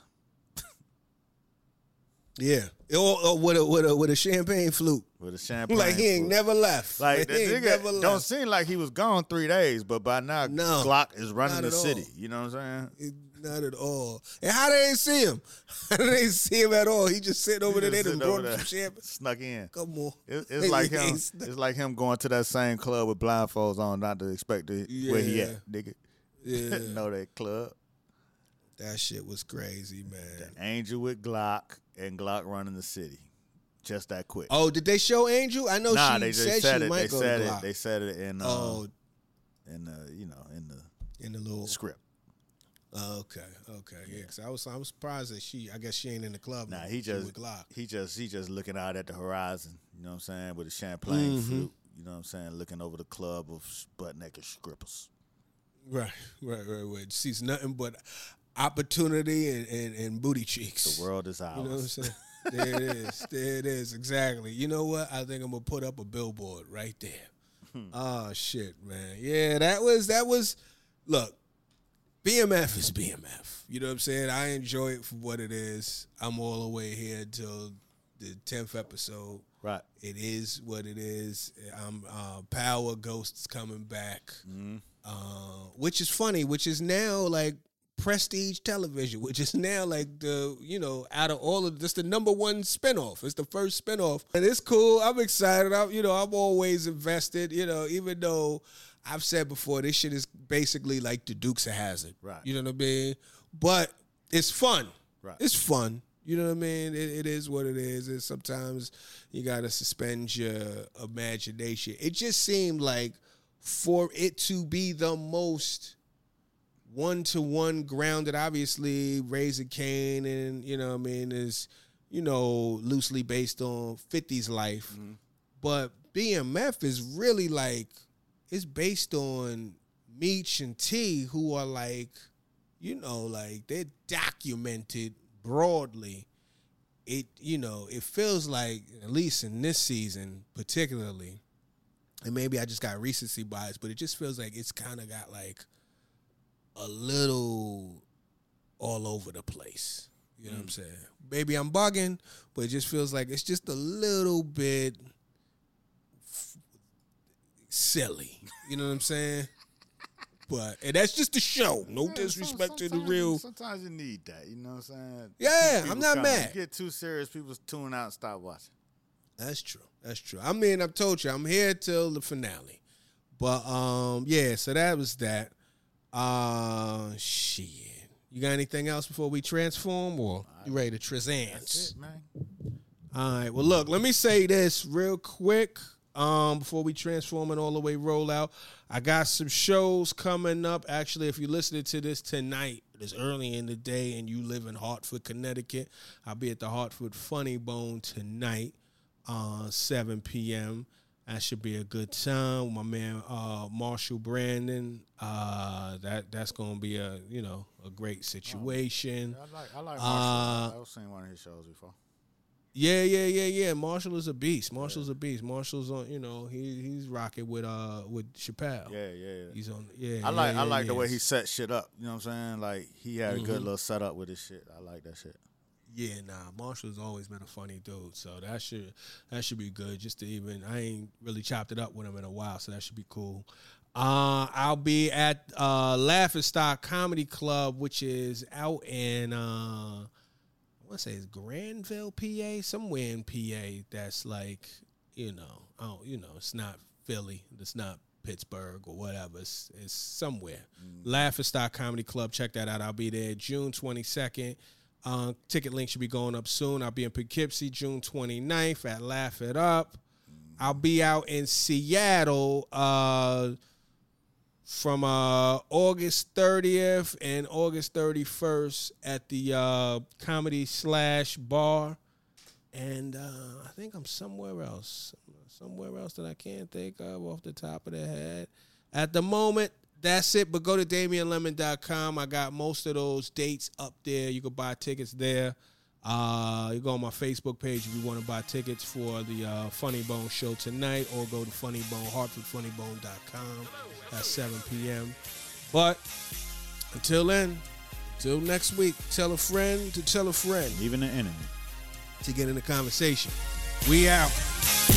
Yeah, or, or with a with a with a champagne flute. With a champagne, like he ain't flute. never left. Like, like that he ain't nigga never don't left. seem like he was gone three days, but by now No, Glock is running not the at city. all. You know what I'm saying? It- Not at all. And how they ain't see him? How they ain't see him at all? He just sitting over He there. just They done sitting over brought him there, some champagne. snuck in. Come on. It, it's like He him. ain't snuck- It's like him going to that same club with blindfolds on, not to expect to, where he Yeah. at, nigga. Yeah. know that club. That shit was crazy, man. Angel with Glock and Glock running the city, just that quick. Oh, did they show Angel? I know nah, she they, they said, said she it. might They go said to it. Glock. They said it in uh, oh, in the you know in the in the little. script. Oh, okay, okay, yeah. Because I was, I was surprised that she. I guess she ain't in the club. Nah, no he more. She just with Glock. he just he just looking out at the horizon. You know what I'm saying, with a champagne Mhm. flute. You know what I'm saying, looking over the club of butt naked strippers. Right, right, right, right. Sees nothing but opportunity and, and, and booty cheeks. The world is ours. You know what I'm saying? There it is. There it is. Exactly. You know what? I think I'm gonna put up a billboard right there. Oh shit, man. Yeah, that was that was. Look, B M F is B M F. You know what I'm saying? I enjoy it for what it is. I'm all the way here until the tenth episode. Right. It is what it is. I'm uh, Power Ghosts coming back, Mm-hmm. uh, which is funny. Which is now like prestige television, which is now like the, you know, out of all of this, the number one spinoff. It's the first spinoff, and it's cool. I'm excited. I'm, you know, I'm always invested. You know, even though I've said before, this shit is basically like the Dukes of Hazzard. Right. You know what I mean? But it's fun. Right. It's fun. You know what I mean? It, it is what it is. And sometimes you got to suspend your imagination. It just seemed like for it to be the most one-to-one grounded, obviously, Raising Cain and, you know what I mean, is, you know, loosely based on fifties life. Mm-hmm. But B M F is really like, it's based on Meech and T, who are like, you know, like they're documented broadly. It, you know, it feels like, at least in this season particularly, and maybe I just got recency bias, but it just feels like it's kind of got like a little all over the place. You know mm. what I'm saying? Maybe I'm bugging, but it just feels like it's just a little bit f- silly. You know what I'm saying? But and that's just the show. No Yeah, disrespect to the sometimes- real. Sometimes you need that. You know what I'm saying? Yeah, People I'm not come- mad. You get too serious, people tune out and stop watching. That's true. That's true. I mean, I've told you, I'm here till the finale. But um, yeah, so that was that. Uh shit. You got anything else before we transform, or you ready to That's trizance? it, man. All right. Well, look, let me say this real quick um, before we transform and all the way roll out. I got some shows coming up. Actually, if you're listening to this tonight, it's early in the day and you live in Hartford, Connecticut, I'll be at the Hartford Funny Bone tonight, uh, seven p.m. That should be a good time with my man uh, Marshall Brandon. Uh, that that's gonna be a you know a great situation. I like I like Uh, Marshall. I've seen one of his shows before. Yeah, yeah, yeah, yeah. Marshall is a beast. Marshall's a beast. Marshall's on. You know, he he's rocking with uh with Chappelle. Yeah, yeah, yeah. He's on. Yeah, I like yeah, I like yeah, the way yeah. he set shit up. You know what I'm saying? Like he had a good Mhm. little setup with his shit. I like that shit. Yeah, nah. Marshall's always been a funny dude, so that should that should be good. Just to even, I ain't really chopped it up with him in a while, so that should be cool. Uh, I'll be at uh, Laughing Stock Comedy Club, which is out in uh, I want to say it's Granville, P A, somewhere in P A. That's like, you know, oh, you know, it's not Philly, it's not Pittsburgh or whatever. It's, it's somewhere. Mm. Laughing Stock Comedy Club. Check that out. I'll be there June twenty-second. Uh, ticket link should be going up soon. I'll be in Poughkeepsie June twenty-ninth at Laugh It Up. I'll be out in Seattle uh, from uh, August thirtieth and August thirty-first at the uh, Comedy Slash Bar. And uh, I think I'm somewhere else. Somewhere else that I can't think of off the top of the head. At the moment, that's it, but go to Damian Lemon dot com. I got most of those dates up there. You can buy tickets there. Uh, you go on my Facebook page if you want to buy tickets for the uh, Funny Bone show tonight, or go to Funny Bone, hartford funny bone dot com at seven p.m. But until then, till next week, tell a friend to tell a friend. Even the enemy. To get in the conversation. We out.